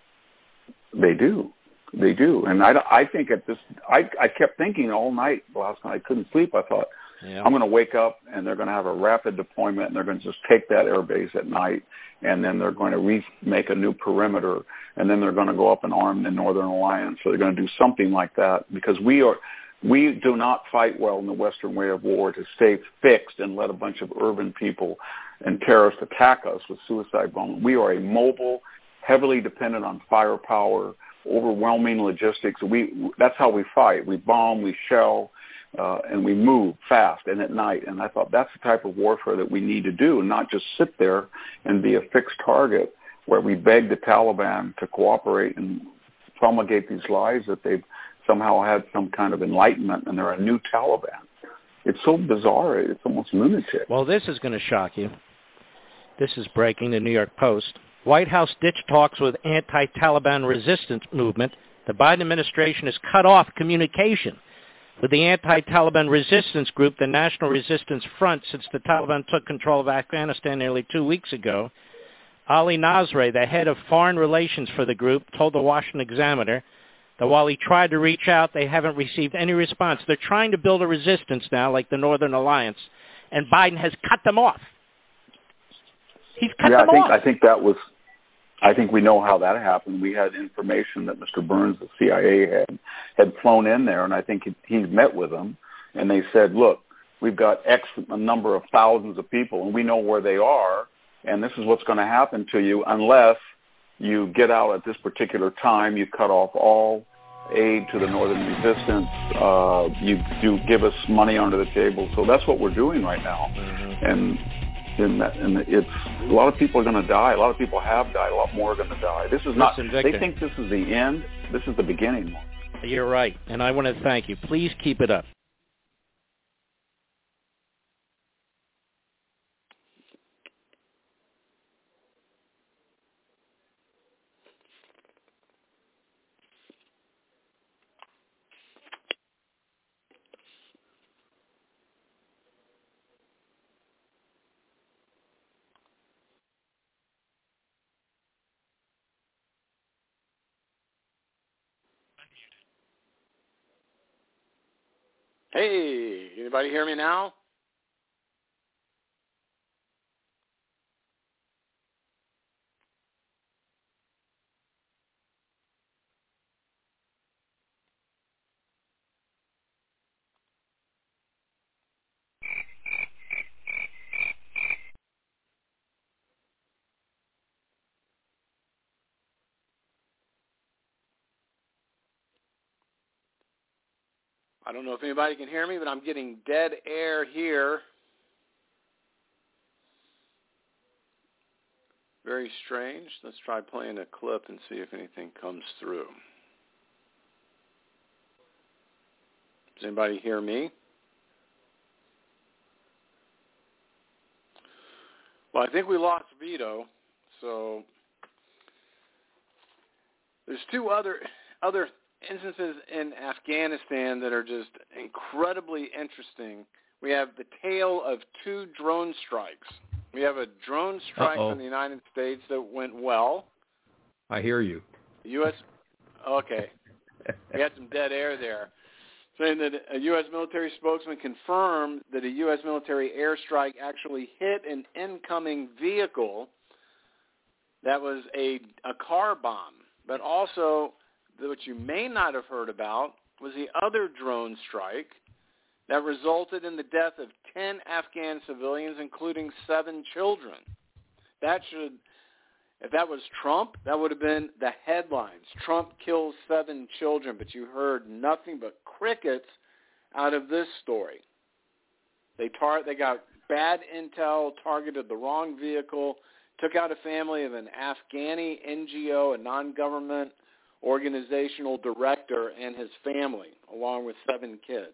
They do. They do. And I think I kept thinking all night last night. I couldn't sleep. I thought, I'm going to wake up, and they're going to have a rapid deployment, and they're going to just take that air base at night, and then they're going to make a new perimeter, and then they're going to go up and arm the Northern Alliance. So they're going to do something like that, because we do not fight well in the Western way of war to stay fixed and let a bunch of urban people and terrorists attack us with suicide bombing. We are a mobile, heavily dependent on firepower, overwhelming logistics. That's how we fight. We bomb, we shell, and we move fast and at night. And I thought that's the type of warfare that we need to do, and not just sit there and be a fixed target where we beg the Taliban to cooperate and promulgate these lies that they've somehow had some kind of enlightenment and they're a new Taliban. It's so bizarre. It's almost lunatic. Well, this is going to shock you. This is breaking the New York Post. White House ditched talks with anti-Taliban resistance movement. The Biden administration has cut off communication with the anti-Taliban resistance group, the National Resistance Front, since the Taliban took control of Afghanistan nearly 2 weeks ago. Ali Nazare, the head of foreign relations for the group, told the Washington Examiner that while he tried to reach out, they haven't received any response. They're trying to build a resistance now, like the Northern Alliance, and Biden has cut them off. He's cut them off. I think we know how that happened. We had information that Mr. Burns, the CIA, had flown in there, and I think he met with them, and they said, look, we've got a number of thousands of people, and we know where they are, and this is what's going to happen to you unless you get out at this particular time, you cut off all aid to the Northern Resistance, you do give us money under the table. So that's what we're doing right now. And it's a lot of people are going to die. A lot of people have died. A lot more are going to die. This is not. They think this is the end. This is the beginning. You're right, and I want to thank you. Please keep it up. Hey, anybody hear me now? I don't know if anybody can hear me, but I'm getting dead air here. Very strange. Let's try playing a clip and see if anything comes through. Does anybody hear me? Well, I think we lost Vito, so there's two other instances in Afghanistan that are just incredibly interesting. We have the tale of two drone strikes. We have a drone strike from the United States that went well. I hear you. The U.S. Okay. We had some dead air there. Saying that a U.S. military spokesman confirmed that a U.S. military airstrike actually hit an incoming vehicle that was a car bomb. But also, what you may not have heard about was the other drone strike that resulted in the death of 10 Afghan civilians, including 7 children. If that was Trump, that would have been the headlines. Trump kills 7 children, but you heard nothing but crickets out of this story. They got bad intel, targeted the wrong vehicle, took out a family of an Afghani NGO, a non-government organizational director, and his family, along with 7 kids.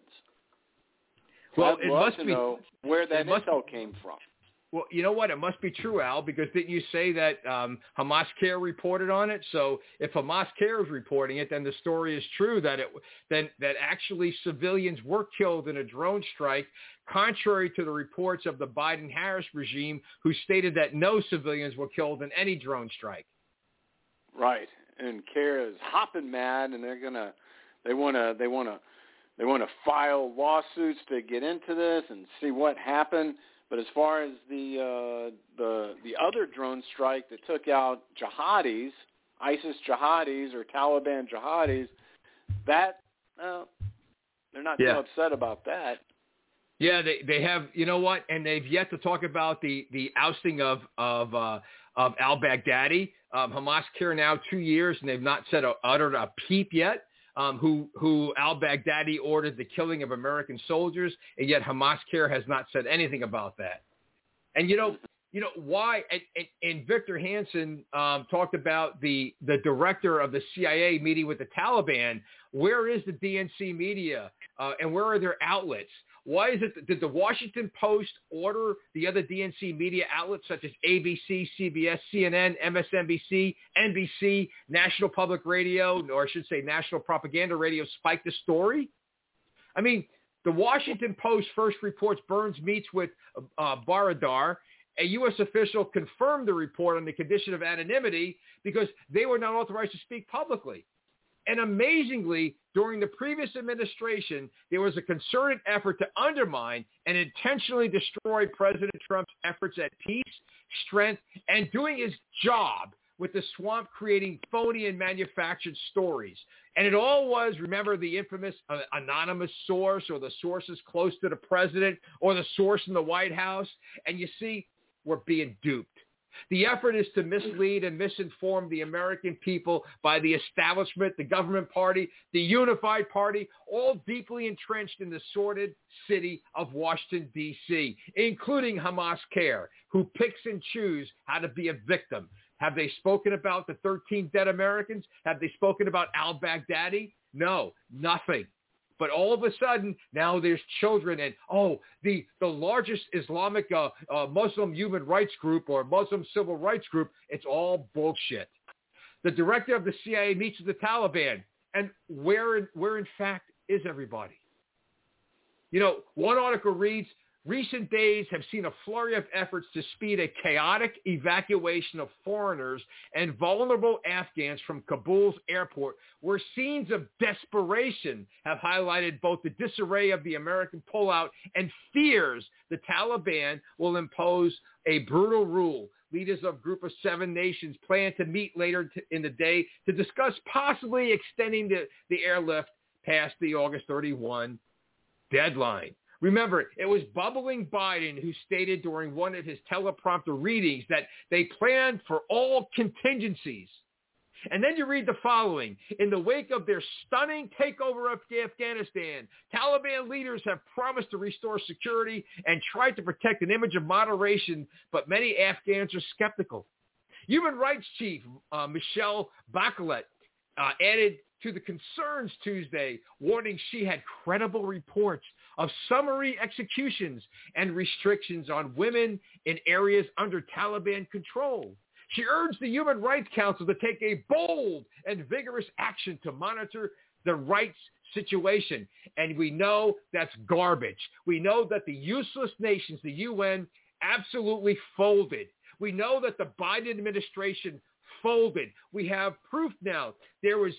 Well, I'd love to know where that intel came from. Well, you know what? It must be true, Al, because didn't you say that Hamas Care reported on it? So if Hamas Care is reporting it, then the story is true that that actually civilians were killed in a drone strike, contrary to the reports of the Biden-Harris regime, who stated that no civilians were killed in any drone strike. Right, and Care is hopping mad, and they want to file lawsuits to get into this and see what happened. But as far as the other drone strike that took out jihadis, ISIS jihadis or Taliban jihadis, that they're not too upset about that. Yeah, they have. You know what? And they've yet to talk about the ousting of al-Baghdadi. Hamas Care now 2 years, and they've not uttered a peep yet. Who al-Baghdadi ordered the killing of American soldiers, and yet Hamas Care has not said anything about that. And you know why? And Victor Hansen talked about the director of the CIA meeting with the Taliban. Where is the DNC media, and where are their outlets? Why is it? Did the Washington Post order the other DNC media outlets such as ABC, CBS, CNN, MSNBC, NBC, National Public Radio, or I should say National Propaganda Radio, spike the story? I mean, the Washington Post first reports Burns meets with Baradar. A U.S. official confirmed the report on the condition of anonymity because they were not authorized to speak publicly. And amazingly, during the previous administration, there was a concerted effort to undermine and intentionally destroy President Trump's efforts at peace, strength, and doing his job with the swamp creating phony and manufactured stories. And it all was, remember, the infamous anonymous source or the sources close to the president or the source in the White House. And you see, we're being duped. The effort is to mislead and misinform the American people by the establishment, the government party, the unified party, all deeply entrenched in the sordid city of Washington, D.C., including Hamas Care, who picks and chooses how to be a victim. Have they spoken about the 13 dead Americans? Have they spoken about al-Baghdadi? No, nothing. But all of a sudden, now there's children and, the largest Islamic Muslim human rights group or Muslim civil rights group, it's all bullshit. The director of the CIA meets with the Taliban. And where in fact is everybody? You know, one article reads, recent days have seen a flurry of efforts to speed a chaotic evacuation of foreigners and vulnerable Afghans from Kabul's airport, where scenes of desperation have highlighted both the disarray of the American pullout and fears the Taliban will impose a brutal rule. Leaders of Group of 7 Nations plan to meet later in the day to discuss possibly extending the airlift past the August 31 deadline. Remember, it was bubbling Biden who stated during one of his teleprompter readings that they planned for all contingencies. And then you read the following. In the wake of their stunning takeover of Afghanistan, Taliban leaders have promised to restore security and tried to protect an image of moderation, but many Afghans are skeptical. Human Rights Chief Michelle Bachelet added to the concerns Tuesday, warning she had credible reports of summary executions and restrictions on women in areas under Taliban control. She urged the Human Rights Council to take a bold and vigorous action to monitor the rights situation. And we know that's garbage. We know that the useless nations, the UN, absolutely folded. We know that the Biden administration folded. We have proof now. There were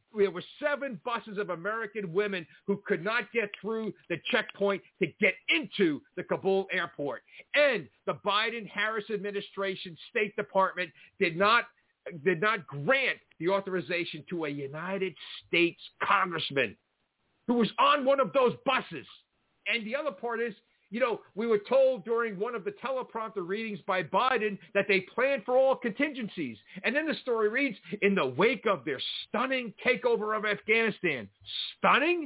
7 buses of American women who could not get through the checkpoint to get into the Kabul airport. And the Biden-Harris administration State Department did not grant the authorization to a United States congressman who was on one of those buses. And the other part is, we were told during one of the teleprompter readings by Biden that they planned for all contingencies. And then the story reads, in the wake of their stunning takeover of Afghanistan. Stunning?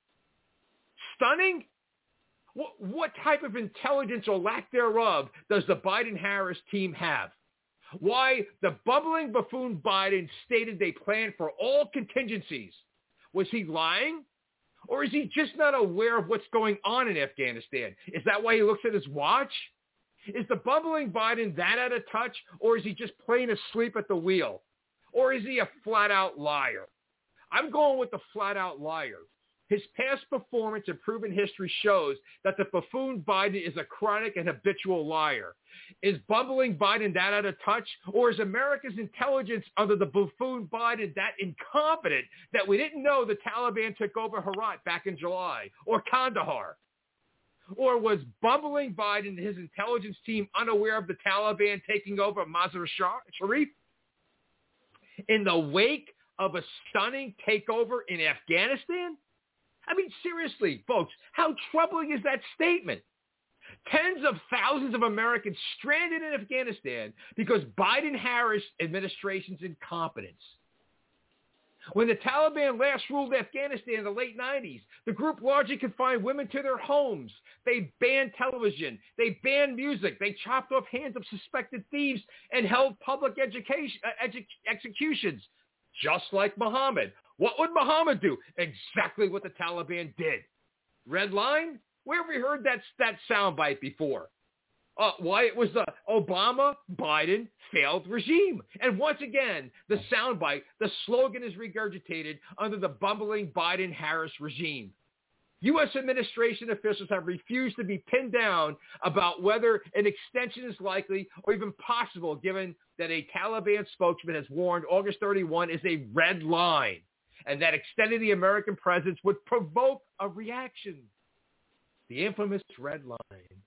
Stunning? What type of intelligence or lack thereof does the Biden-Harris team have? Why the bumbling buffoon Biden stated they planned for all contingencies. Was he lying? Or is he just not aware of what's going on in Afghanistan? Is that why he looks at his watch? Is the bumbling Biden that out of touch, or is he just plain asleep at the wheel? Or is he a flat-out liar? I'm going with the flat-out liar. His past performance and proven history shows that the buffoon Biden is a chronic and habitual liar. Is bumbling Biden that out of touch, or is America's intelligence under the buffoon Biden that incompetent that we didn't know the Taliban took over Herat back in July, or Kandahar? Or was bumbling Biden and his intelligence team unaware of the Taliban taking over Mazar-e-Sharif? In the wake of a stunning takeover in Afghanistan? I mean, seriously, folks, how troubling is that statement? Tens of thousands of Americans stranded in Afghanistan because Biden-Harris administration's incompetence. When the Taliban last ruled Afghanistan in the late 90s, the group largely confined women to their homes. They banned television. They banned music. They chopped off hands of suspected thieves and held public executions, just like Muhammad. What would Muhammad do? Exactly what the Taliban did. Red line? Where have we heard that soundbite before? Why it was the Obama-Biden failed regime. And once again, the soundbite, the slogan is regurgitated under the bumbling Biden-Harris regime. U.S. administration officials have refused to be pinned down about whether an extension is likely or even possible, given that a Taliban spokesman has warned August 31 is a red line, and that extending the American presence would provoke a reaction. The infamous red line.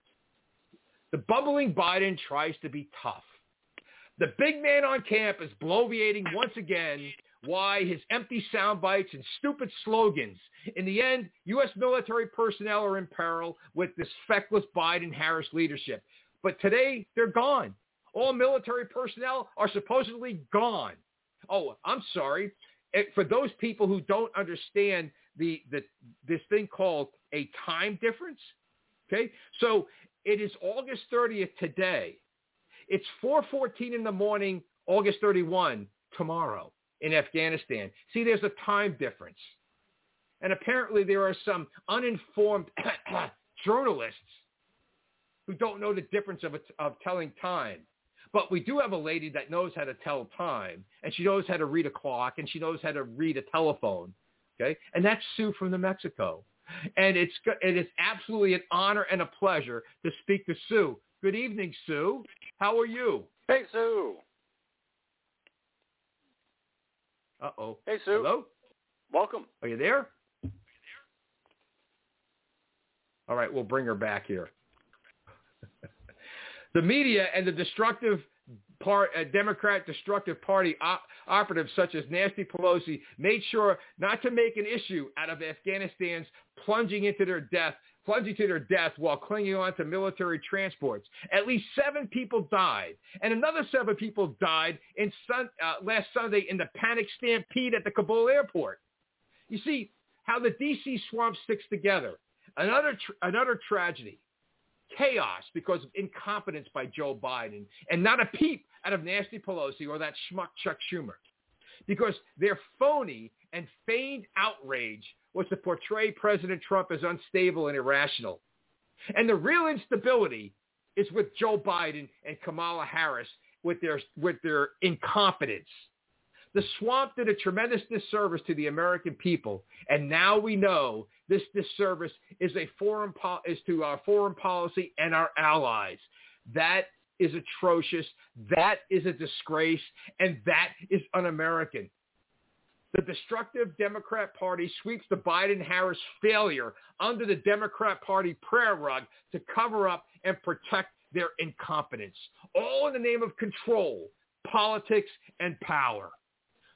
The bumbling Biden tries to be tough. The big man on campus bloviating once again why his empty sound bites and stupid slogans. In the end, U.S. military personnel are in peril with this feckless Biden-Harris leadership. But today, they're gone. All military personnel are supposedly gone. Oh, I'm sorry. For those people who don't understand this thing called a time difference, okay? So it is August 30th today. It's 4:14 in the morning, August 31, tomorrow in Afghanistan. See, there's a time difference. And apparently there are some uninformed journalists who don't know the difference of telling time. But we do have a lady that knows how to tell time, and she knows how to read a clock, and she knows how to read a telephone, okay? And that's Sue from New Mexico. And it is absolutely an honor and a pleasure to speak to Sue. Good evening, Sue. How are you? Hey, Sue. Uh-oh. Hey, Sue. Hello? Welcome. Are you there? All right, we'll bring her back here. The media and the Democrat destructive party operatives such as Nancy Pelosi made sure not to make an issue out of Afghanistan's plunging to their death while clinging on to military transports. At least 7 people died, and another 7 people died last Sunday in the panic stampede at the Kabul airport. You see how the D.C. swamp sticks together. Another tragedy. Chaos because of incompetence by Joe Biden, and not a peep out of Nancy Pelosi or that schmuck Chuck Schumer. Because their phony and feigned outrage was to portray President Trump as unstable and irrational. And the real instability is with Joe Biden and Kamala Harris with their incompetence. The swamp did a tremendous disservice to the American people, and now we know this disservice is to our foreign policy and our allies. That is atrocious. That is a disgrace, and that is un-American. The destructive Democrat Party sweeps the Biden-Harris failure under the Democrat Party prayer rug to cover up and protect their incompetence, all in the name of control, politics, and power.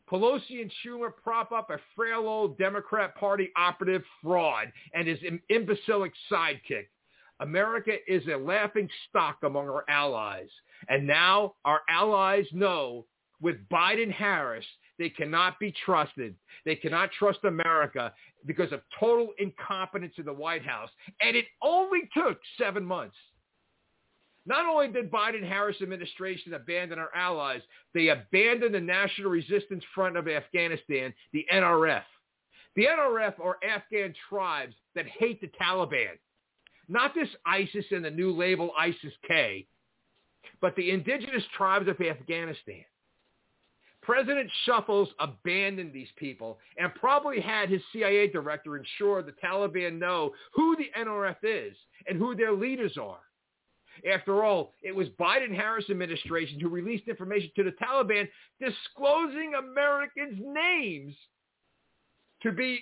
Pelosi and Schumer prop up a frail old Democrat Party operative fraud and his imbecilic sidekick. America is a laughing stock among our allies. And now our allies know with Biden-Harris, they cannot be trusted. They cannot trust America because of total incompetence in the White House. And it only took 7 months. Not only did Biden-Harris administration abandon our allies, they abandoned the National Resistance Front of Afghanistan, the NRF. The NRF are Afghan tribes that hate the Taliban. Not this ISIS and the new label ISIS-K, but the indigenous tribes of Afghanistan. President Shuffles abandoned these people and probably had his CIA director ensure the Taliban know who the NRF is and who their leaders are. After all, it was Biden-Harris administration who released information to the Taliban disclosing Americans' names to be,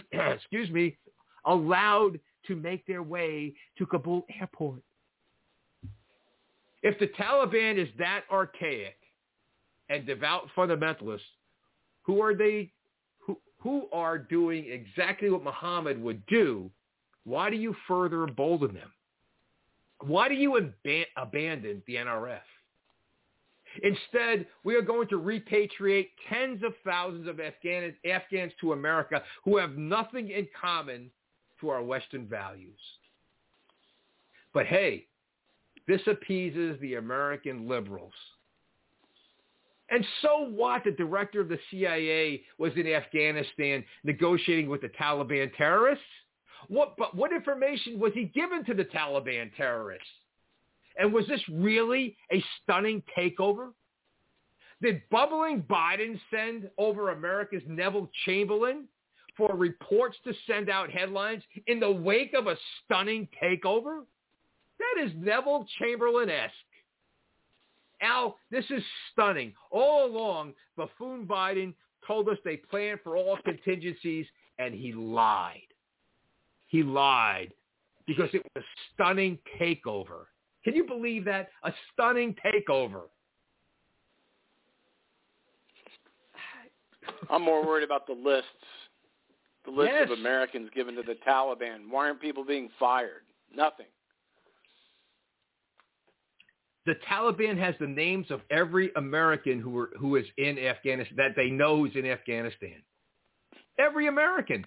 allowed to make their way to Kabul airport. If the Taliban is that archaic and devout fundamentalists, who are they? Who are doing exactly what Muhammad would do? Why do you further embolden them? Why do you abandon the NRF? Instead, we are going to repatriate tens of thousands of Afghans to America who have nothing in common to our Western values. But hey, this appeases the American liberals. And so what? The director of the CIA was in Afghanistan negotiating with the Taliban terrorists? But what information was he given to the Taliban terrorists? And was this really a stunning takeover? Did bubbling Biden send over America's Neville Chamberlain for reports to send out headlines in the wake of a stunning takeover? That is Neville Chamberlain-esque. Al, this is stunning. All along, buffoon Biden told us they planned for all contingencies, and he lied. He lied because it was a stunning takeover. Can you believe that? A stunning takeover. I'm more worried about the lists. The list of Americans given to the Taliban. Why aren't people being fired? Nothing. The Taliban has the names of every American who is in Afghanistan, that they know who's in Afghanistan. Every American.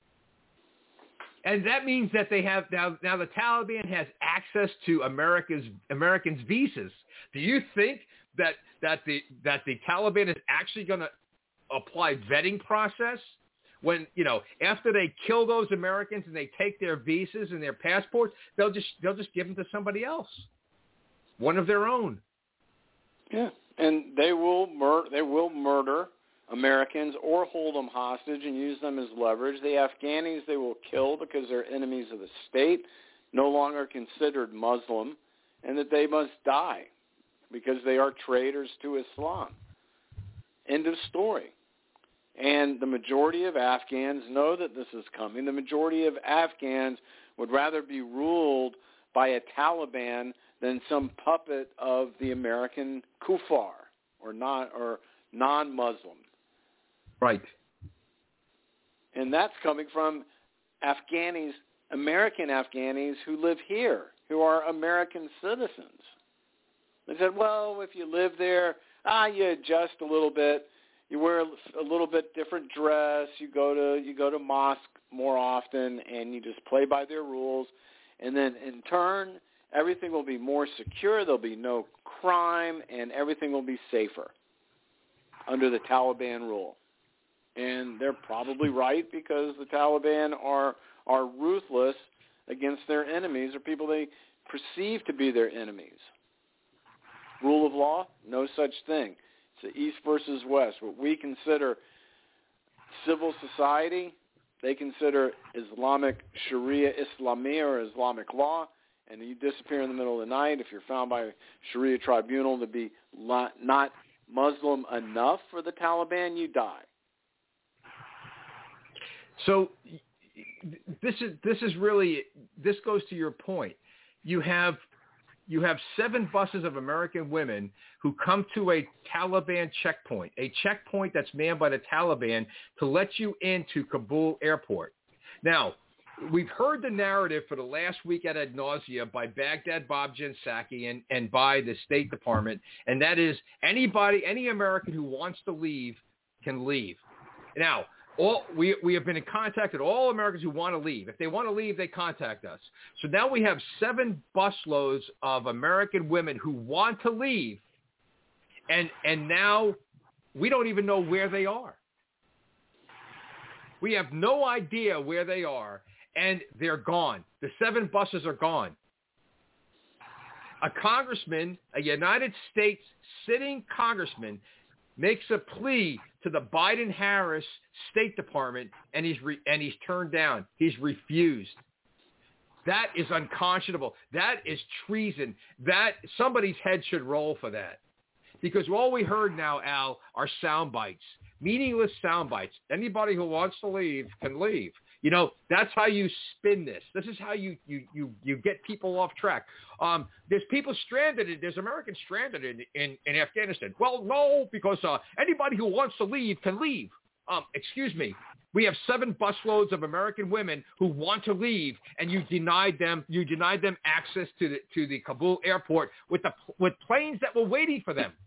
And that means that they have now the Taliban has access to Americans' visas. Do you think that the Taliban is actually going to apply vetting process when, after they kill those Americans and they take their visas and their passports, they'll just give them to somebody else, one of their own. Yeah, and they will murder Americans or hold them hostage and use them as leverage. The Afghanis they will kill because they're enemies of the state, no longer considered Muslim, and that they must die because they are traitors to Islam. End of story. And the majority of Afghans know that this is coming. The majority of Afghans would rather be ruled by a Taliban than some puppet of the American kuffar or non-Muslim. Right. And that's coming from Afghanis, American Afghanis who live here, who are American citizens. They said, well, if you live there, you adjust a little bit. You wear a little bit different dress. You go to mosque more often, and you just play by their rules. And then in turn, everything will be more secure. There'll be no crime, and everything will be safer under the Taliban rule. And they're probably right because the Taliban are ruthless against their enemies or people they perceive to be their enemies. Rule of law, no such thing. It's the East versus West. What we consider civil society, they consider Islamic Sharia Islamiyah or Islamic law, and you disappear in the middle of the night if you're found by a Sharia tribunal to be not Muslim enough for the Taliban, you die. So this goes to your point. You have you have 7 buses of American women who come to a Taliban checkpoint, a checkpoint that's manned by the Taliban to let you into Kabul airport. Now, we've heard the narrative for the last week ad nausea by Baghdad Bob Jensaki and by the State Department, and that is any American who wants to leave can leave. Now, we have been in contact with all Americans who want to leave. If they want to leave, they contact us. So now we have 7 busloads of American women who want to leave, and now we don't even know where they are. We have no idea where they are, and they're gone. The 7 buses are gone. A congressman, a United States sitting congressman, makes a plea to the Biden-Harris State Department, and he's turned down. He's refused. That is unconscionable. That is treason. That somebody's head should roll for that. Because all we heard now, Al, are sound bites, meaningless sound bites. Anybody who wants to leave can leave. You know, that's how you spin this. This is how you get people off track. There's people stranded. There's Americans stranded in Afghanistan. Well, no, because anybody who wants to leave can leave. Excuse me. We have 7 busloads of American women who want to leave, and you denied them access to the Kabul airport with planes that were waiting for them.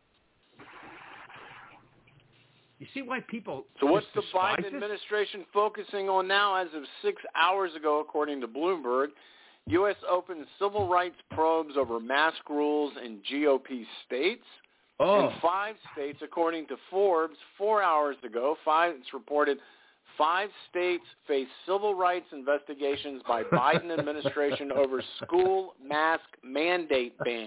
You see why people... So what's the Biden administration focusing on now? As of 6 hours ago, according to Bloomberg, U.S. opens civil rights probes over mask rules in GOP states. In 5 states, according to Forbes, 4 hours ago, it's reported 5 states face civil rights investigations by Biden administration over school mask mandate ban.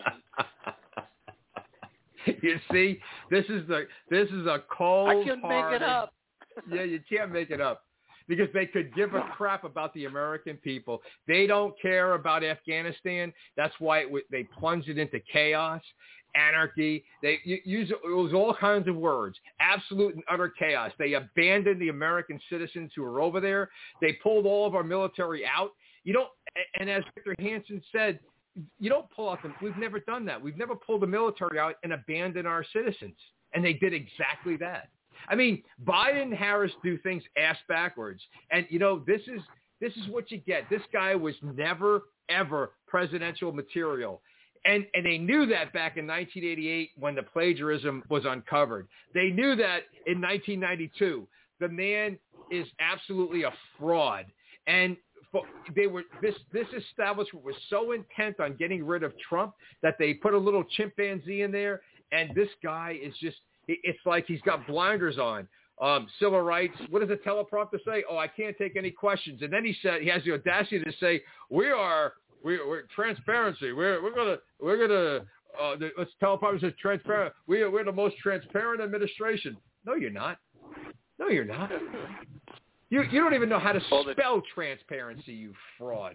You see, this is a cold. I can't make it up. Yeah, you can't make it up because they could give a crap about the American people. They don't care about Afghanistan. That's why they plunged it into chaos, anarchy. They use all kinds of words, absolute and utter chaos. They abandoned the American citizens who were over there. They pulled all of our military out. And as Victor Hansen said, you don't pull out we've never done that. We've never pulled the military out and abandoned our citizens. And they did exactly that. I mean, Biden and Harris do things ass backwards. And, this is what you get. This guy was never, ever presidential material. And they knew that back in 1988 when the plagiarism was uncovered. They knew that in 1992. The man is absolutely a fraud. And this establishment was so intent on getting rid of Trump that they put a little chimpanzee in there, and this guy is it's like he's got blinders on. Civil rights, what does the teleprompter say? Oh, I can't take any questions. And then he has the audacity to say, we're transparency. We're gonna let's teleprompter says transparent. We're the most transparent administration. No, you're not. No, you're not. You don't even know how to spell transparency, you fraud.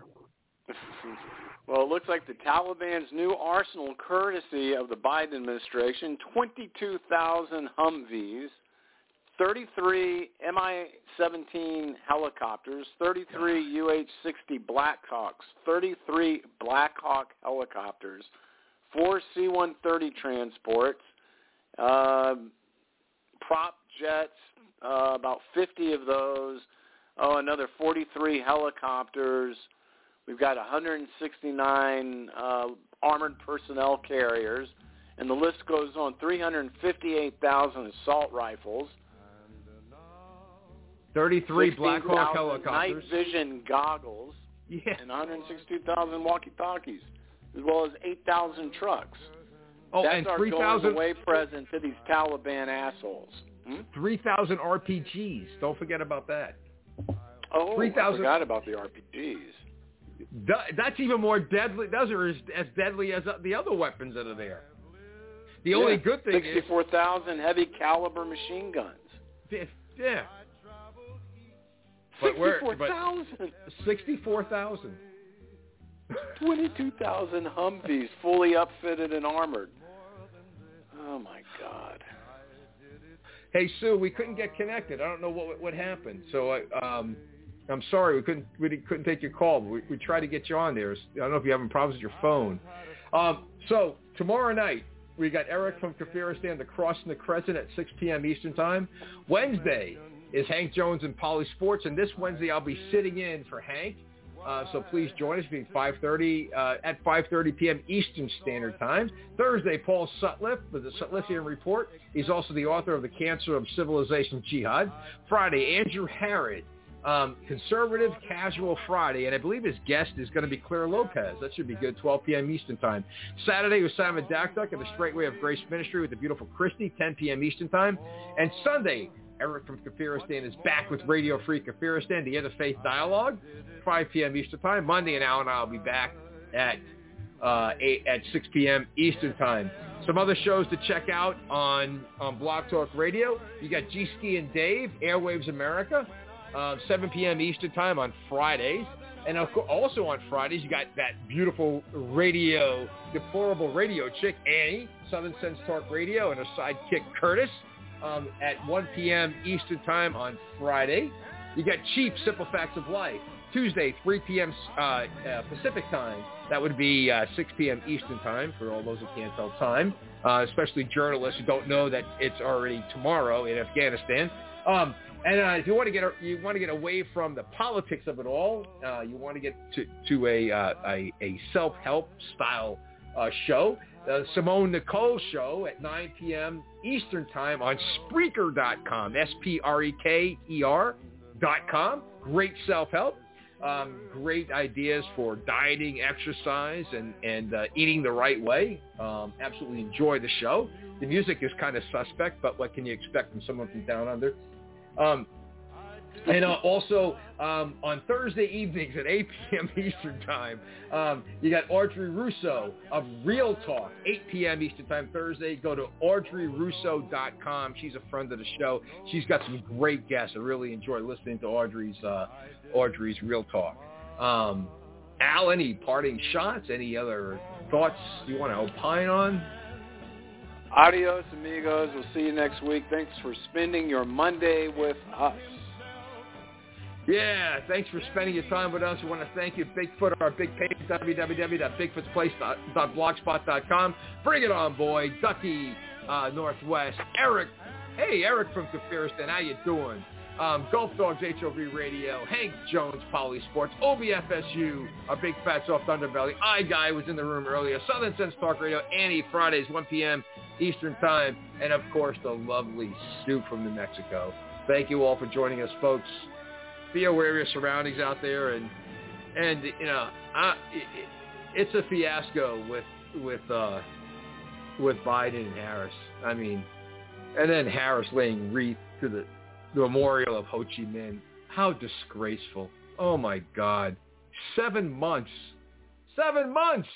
Well, it looks like the Taliban's new arsenal, courtesy of the Biden administration, 22,000 Humvees, 33 Mi-17 helicopters, 33 UH-60 Blackhawks, 33 Black Hawk helicopters, 4 C-130 transports, prop jets, about 50 of those, another 43 helicopters. We've got 169 armored personnel carriers, and the list goes on, 358,000 assault rifles, 33 Black Hawk helicopters, night vision goggles, and 162,000 walkie-talkies, as well as 8,000 trucks. That's and our 3,000 going away present to these Taliban assholes. 3,000 RPGs. Don't forget about that. Oh, 3,000. I forgot about the RPGs. That's even more deadly. Those are as deadly as the other weapons that are there. The only good thing 64,000 heavy caliber machine guns. Yeah. 64,000. 64,000. 22,000 Humvees, fully upfitted and armored. Oh my God. Hey Sue, we couldn't get connected. I don't know what happened. So I'm sorry we couldn't take your call. We tried to get you on there. I don't know if you're having problems with your phone. So tomorrow night we got Eric from Kafiristan, the Crossing the Crescent at 6 p.m. Eastern Time. Wednesday is Hank Jones and Poly Sports, and this Wednesday I'll be sitting in for Hank. So please join us between 5:30 p.m. Eastern Standard Time. Thursday, Paul Sutliff with the Sutliffian Report. He's also the author of The Cancer of Civilization Jihad. Friday, Andrew Harrod, Conservative Casual Friday, and I believe his guest is going to be Claire Lopez. That should be good, 12 p.m. Eastern Time. Saturday, Simon Dakduk and the Straight Way of Grace Ministry with the beautiful Christy, 10 p.m. Eastern Time. And Sunday, Eric from Kafiristan is back with Radio Free Kafiristan, the Interfaith Dialogue, 5 p.m. Eastern Time. Monday, and Al and I will be back at 6 p.m. Eastern Time. Some other shows to check out on Blog Talk Radio. You got G-Ski and Dave, Airwaves America, 7 p.m. Eastern Time on Fridays. And also on Fridays, you got that beautiful deplorable radio chick, Annie, Southern Sense Talk Radio, and her sidekick, Curtis. At 1 p.m. Eastern Time on Friday. You got Cheap, Simple Facts of Life. Tuesday, 3 p.m. Pacific Time. That would be 6 p.m. Eastern Time for all those who can't tell time, especially journalists who don't know that it's already tomorrow in Afghanistan. And if you want to get away from the politics of it all, you want to get to a self-help style show. Simone Nicole Show at 9 p.m. Eastern Time on Spreaker.com, Spreaker.com. Great self-help, great ideas for dieting, exercise, and eating the right way. Absolutely enjoy the show. The music is kind of suspect, but what can you expect from someone from Down Under? And also on Thursday evenings at 8 p.m. Eastern Time, you got Audrey Russo of Real Talk, 8 p.m. Eastern Time Thursday. Go to AudreyRusso.com. She's a friend of the show. She's got some great guests. I really enjoy listening to Audrey's Real Talk. Al, any parting shots? Any other thoughts you want to opine on? Adios, amigos. We'll see you next week. Thanks for spending your Monday with us. Yeah, thanks for spending your time with us. We want to thank you, Bigfoot, our big page, www.bigfootsplace.blogspot.com. Bring it on, boy. Ducky, Northwest. Eric. Hey, Eric from Kafiristan. How you doing? Gulf Dogs, HOV Radio. Hank Jones, Poly Sports. OBFSU, our big fat soft underbelly. Guy was in the room earlier. Southern Sense Talk Radio. Annie, Fridays, 1 p.m. Eastern Time. And, of course, the lovely Stu from New Mexico. Thank you all for joining us, folks. Be aware of your surroundings out there, and you know, it's a fiasco with Biden and Harris. I mean, and then Harris laying wreath to the memorial of Ho Chi Minh. How disgraceful! Oh my God, 7 months. 7 months.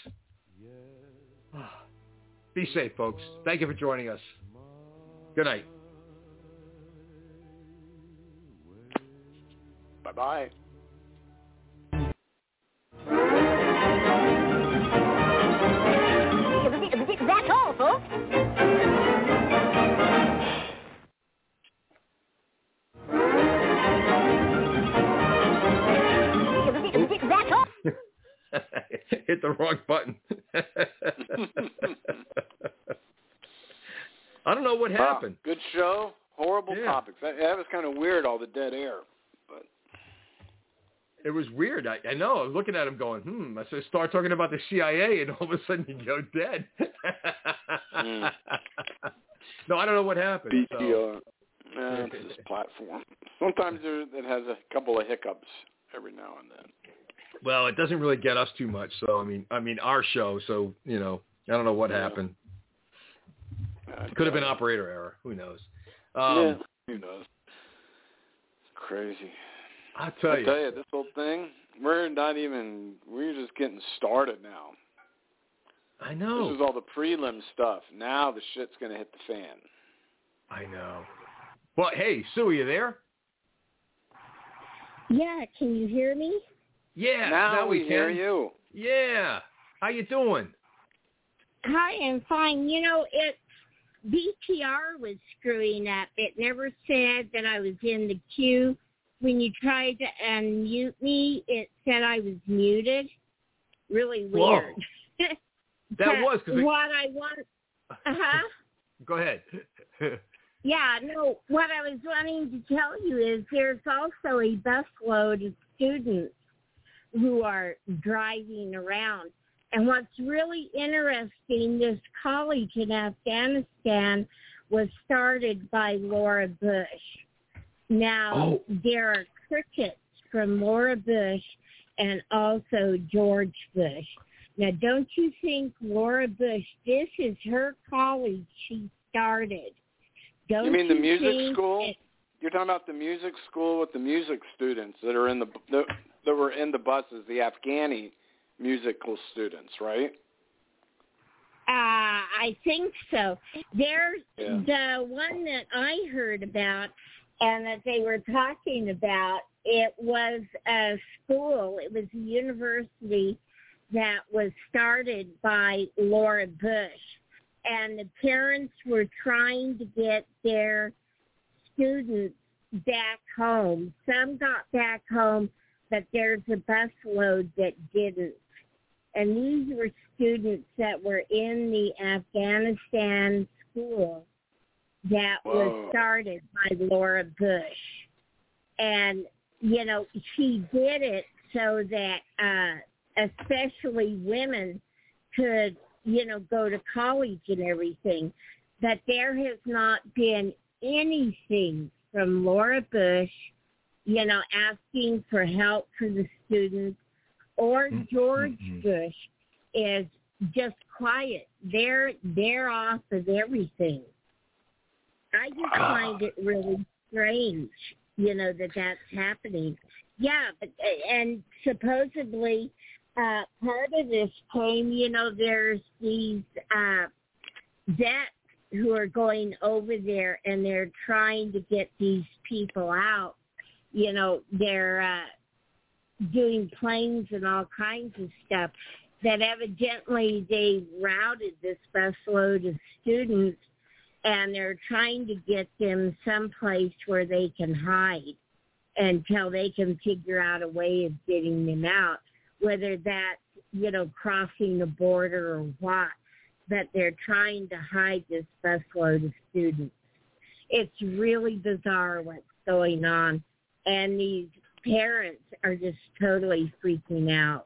Be safe, folks. Thank you for joining us. Good night. Bye-bye. That's all, folks. That's all. Hit the wrong button. I don't know what happened. Good show. Horrible topics. That was kind of weird, all the dead air. It was weird. I know. I was looking at him going, I said, start talking about the CIA, and all of a sudden you go dead. No, I don't know what happened. BTR. It's this platform. Sometimes it has a couple of hiccups every now and then. Well, it doesn't really get us too much. So, I mean, our show. So, you know, I don't know what happened. Could have been operator error. Who knows? Who knows? It's crazy. I'll tell you, this whole thing, we're just getting started now. I know. This is all the prelim stuff. Now the shit's going to hit the fan. I know. Well, hey, Sue, are you there? Yeah, can you hear me? Yeah, now we hear you. Yeah. How you doing? I am fine. You know, BTR was screwing up. It never said that I was in the queue. when you tried to unmute me, it said I was muted. Really weird. That was because what I want. Go ahead. Yeah, no. What I was wanting to tell you is there's also a busload of students who are driving around. And what's really interesting, this college in Afghanistan was started by Laura Bush. Now, there are crickets from Laura Bush and also George Bush. Now, don't you think Laura Bush, this is her college she started. Don't you mean the music think school? You're talking about the music school with the music students that are that were in the buses, the Afghani musical students, right? I think so. There's the one that I heard about and that they were talking about. It was a school. It was a university that was started by Laura Bush. And the parents were trying to get their students back home. Some got back home, but there's a busload that didn't. And these were students that were in the Afghanistan school that was started by Laura Bush. And, you know, she did it so that especially women could, you know, go to college and everything. But there has not been anything from Laura Bush, you know, asking for help for the students, or George Bush is just quiet. They're off of everything. I just find it really strange, you know, that that's happening. Yeah, but and supposedly part of this came, you know, there's these vets who are going over there and they're trying to get these people out. You know, they're doing planes and all kinds of stuff that evidently they routed this busload of students and they're trying to get them someplace where they can hide until they can figure out a way of getting them out, whether that's, you know, crossing the border or what, but they're trying to hide this busload of students. It's really bizarre what's going on, and these parents are just totally freaking out.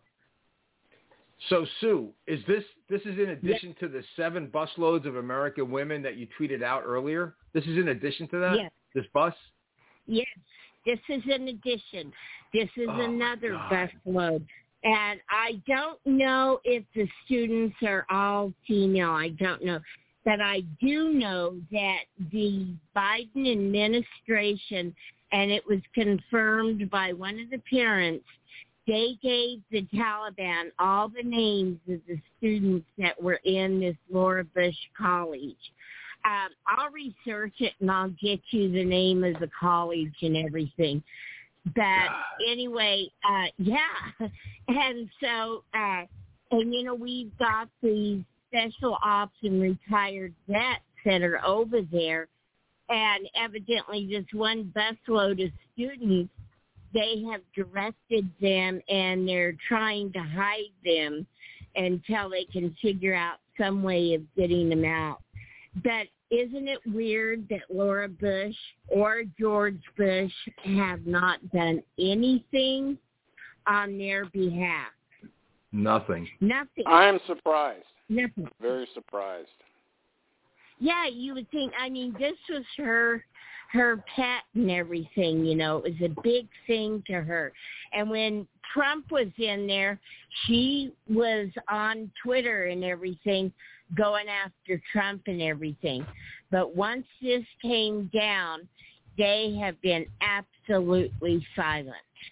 So, Sue, is this is in addition to the 7 busloads of American women that you tweeted out earlier? This is in addition to that? Yes. This bus? Yes, this is in addition. This is another busload. And I don't know if the students are all female. I don't know. But I do know that the Biden administration, and it was confirmed by one of the parents, they gave the Taliban all the names of the students that were in this Laura Bush college. I'll research it and I'll get you the name of the college and everything. But anyway, yeah. And so, and you know, we've got these special ops and retired vets that are over there. And evidently this one busload of students, they have directed them and they're trying to hide them until they can figure out some way of getting them out. But isn't it weird that Laura Bush or George Bush have not done anything on their behalf? Nothing. Nothing. I am surprised. Nothing. Very surprised. Yeah, you would think, I mean, this was her pet and everything, you know. It was a big thing to her. And when Trump was in there, she was on Twitter and everything going after Trump and everything. But once this came down, they have been absolutely silent.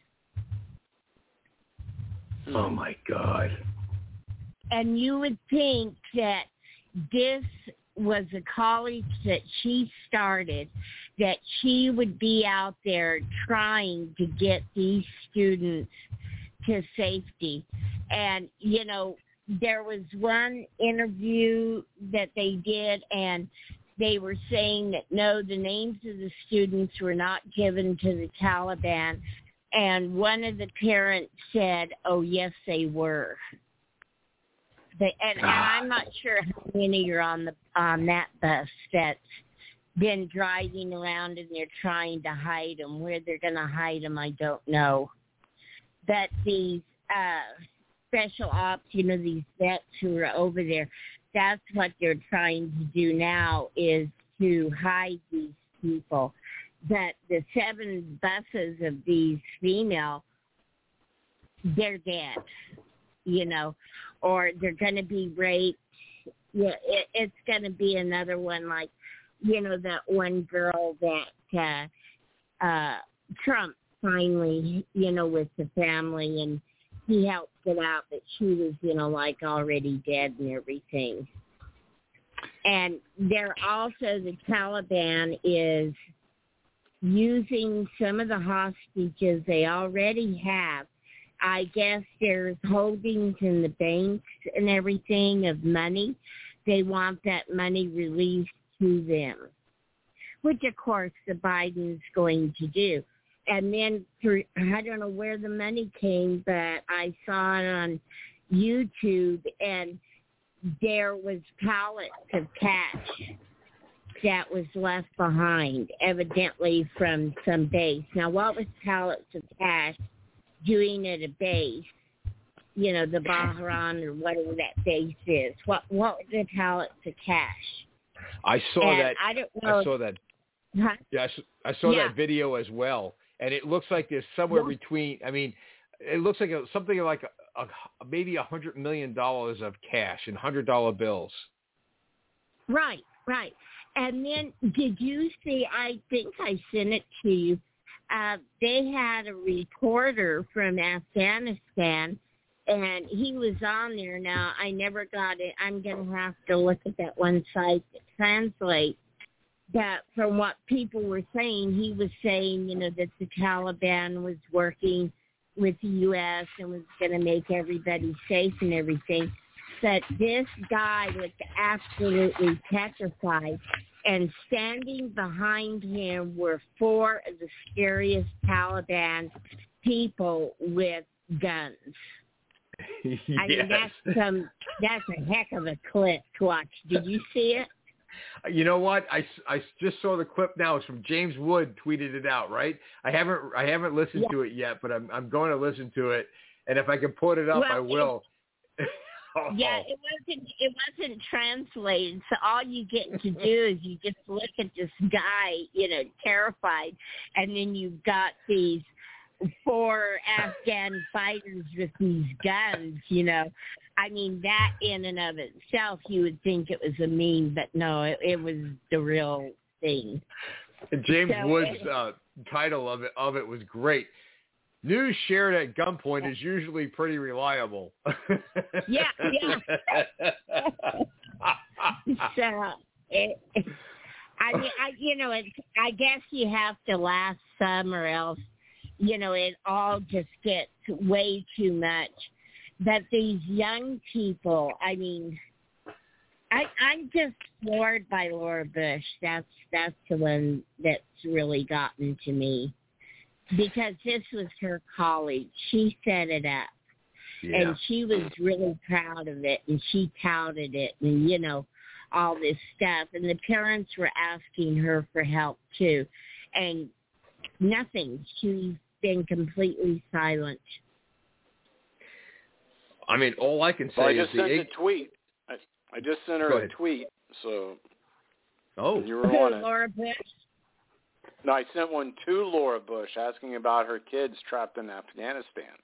Oh, my God. And you would think that this was a college that she started, that she would be out there trying to get these students to safety. And, you know, there was one interview that they did, and they were saying that, no, the names of the students were not given to the Taliban. And one of the parents said, oh, yes, they were. And I'm not sure how many are on that bus that's been driving around and they're trying to hide them. Where they're going to hide them, I don't know. But these special ops, these vets who are over there, that's what they're trying to do now, is to hide these people. But the 7 buses of these female, they're dead, or they're going to be raped. Yeah, it's going to be another one like, that one girl that Trump finally, with the family, and he helped get out, but she was, like already dead and everything. And they're also, the Taliban is using some of the hostages they already have. I guess there's holdings in the banks and everything of money. They want that money released to them, which, of course, the Biden's going to do. And then, I don't know where the money came, but I saw it on YouTube, and there was pallets of cash that was left behind, evidently from some base. Now, what was pallets of cash doing at a base, the Bahrain or whatever that base is? What were the pallets of cash? I saw that. I don't know. I saw that. Huh? Yeah, I saw that video as well. And it looks like there's somewhere between, it looks like something like maybe $100 million of cash in $100 bills. Right. And then did you see, I think I sent it to you, they had a reporter from Afghanistan, and he was on there. Now, I never got it. I'm going to have to look at that one site that translates. That from what people were saying, he was saying, that the Taliban was working with the U.S. and was going to make everybody safe and everything. But this guy looked absolutely petrified, and standing behind him were 4 of the scariest Taliban people with guns. Yes. I mean, that's a heck of a clip to watch. Did you see it? You know what? I just saw the clip now. It's from James Wood, tweeted it out, right? I haven't listened to it yet, but I'm going to listen to it, and if I can put it up, I will. Yeah, it wasn't translated, so all you get to do is you just look at this guy, terrified, and then you've got these 4 Afghan fighters with these guns, I mean, that in and of itself, you would think it was a meme, but no, it was the real thing. James Wood's title of it was great. News shared at gunpoint is usually pretty reliable. Yeah. So, I guess you have to laugh some, or else, it all just gets way too much. But these young people, I mean, I'm just floored by Laura Bush. That's the one that's really gotten to me, because this was her college. She set it up, and she was really proud of it, and she touted it, and all this stuff. And the parents were asking her for help too, and nothing. She's been completely silent. I mean, all I can say is I just sent a tweet. I just sent her a tweet, so you were on it. Laura Bush? No, I sent one to Laura Bush asking about her kids trapped in Afghanistan.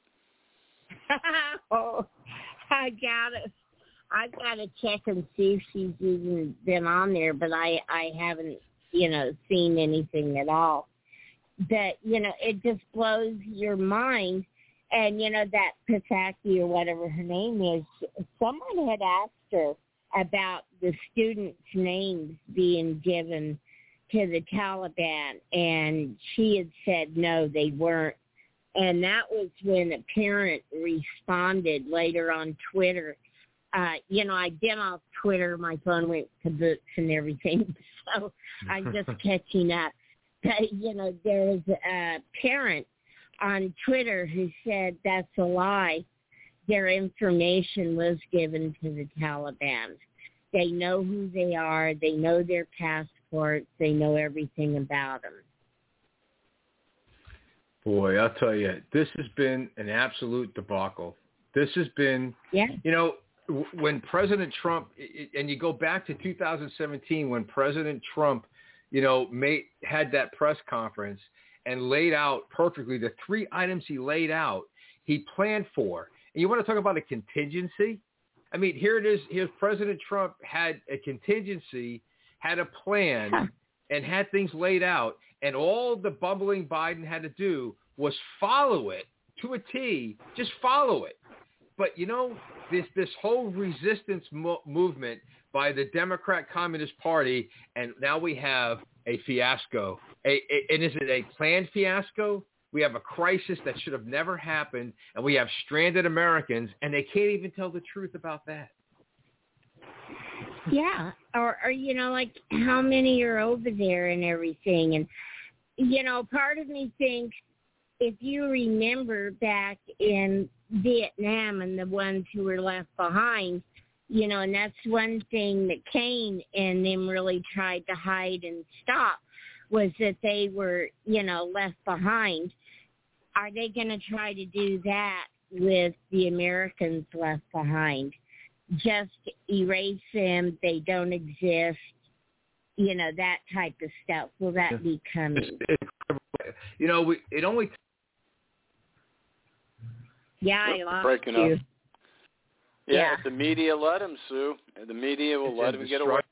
Oh, I got it. I've got to check and see if she's even been on there, but I haven't, seen anything at all. But, it just blows your mind. And, that Pataki or whatever her name is, someone had asked her about the students' names being given to the Taliban, and she had said no, they weren't. And that was when a parent responded later on Twitter I've been off Twitter. My phone went kaboots and everything, so I'm just catching up. But, there's a parent on Twitter who said that's a lie. Their information was given to the Taliban. They know who they are. They know their passports. They know everything about them. Boy, I'll tell you, this has been an absolute debacle. This has been, when President Trump, and you go back to 2017 when President Trump, had that press conference and laid out perfectly the 3 items he laid out, he planned for. And you want to talk about a contingency? I mean, here it is. Here's President Trump had a contingency, had a plan, and had things laid out. And all the bumbling Biden had to do was follow it to a T, just follow it. But, this whole resistance movement by the Democrat Communist Party, and now we have a fiasco. And is it a planned fiasco? We have a crisis that should have never happened, and we have stranded Americans, and they can't even tell the truth about that. Yeah, or like how many are over there and everything. And, part of me thinks if you remember back in Vietnam and the ones who were left behind, and that's one thing that Kane and them really tried to hide and stop was that they were, left behind. Are they going to try to do that with the Americans left behind? Just erase them, they don't exist, that type of stuff. Will that be coming? It only... Yeah, I lost breaking you. up. Yeah, the media let him, Sue. The media will let him get away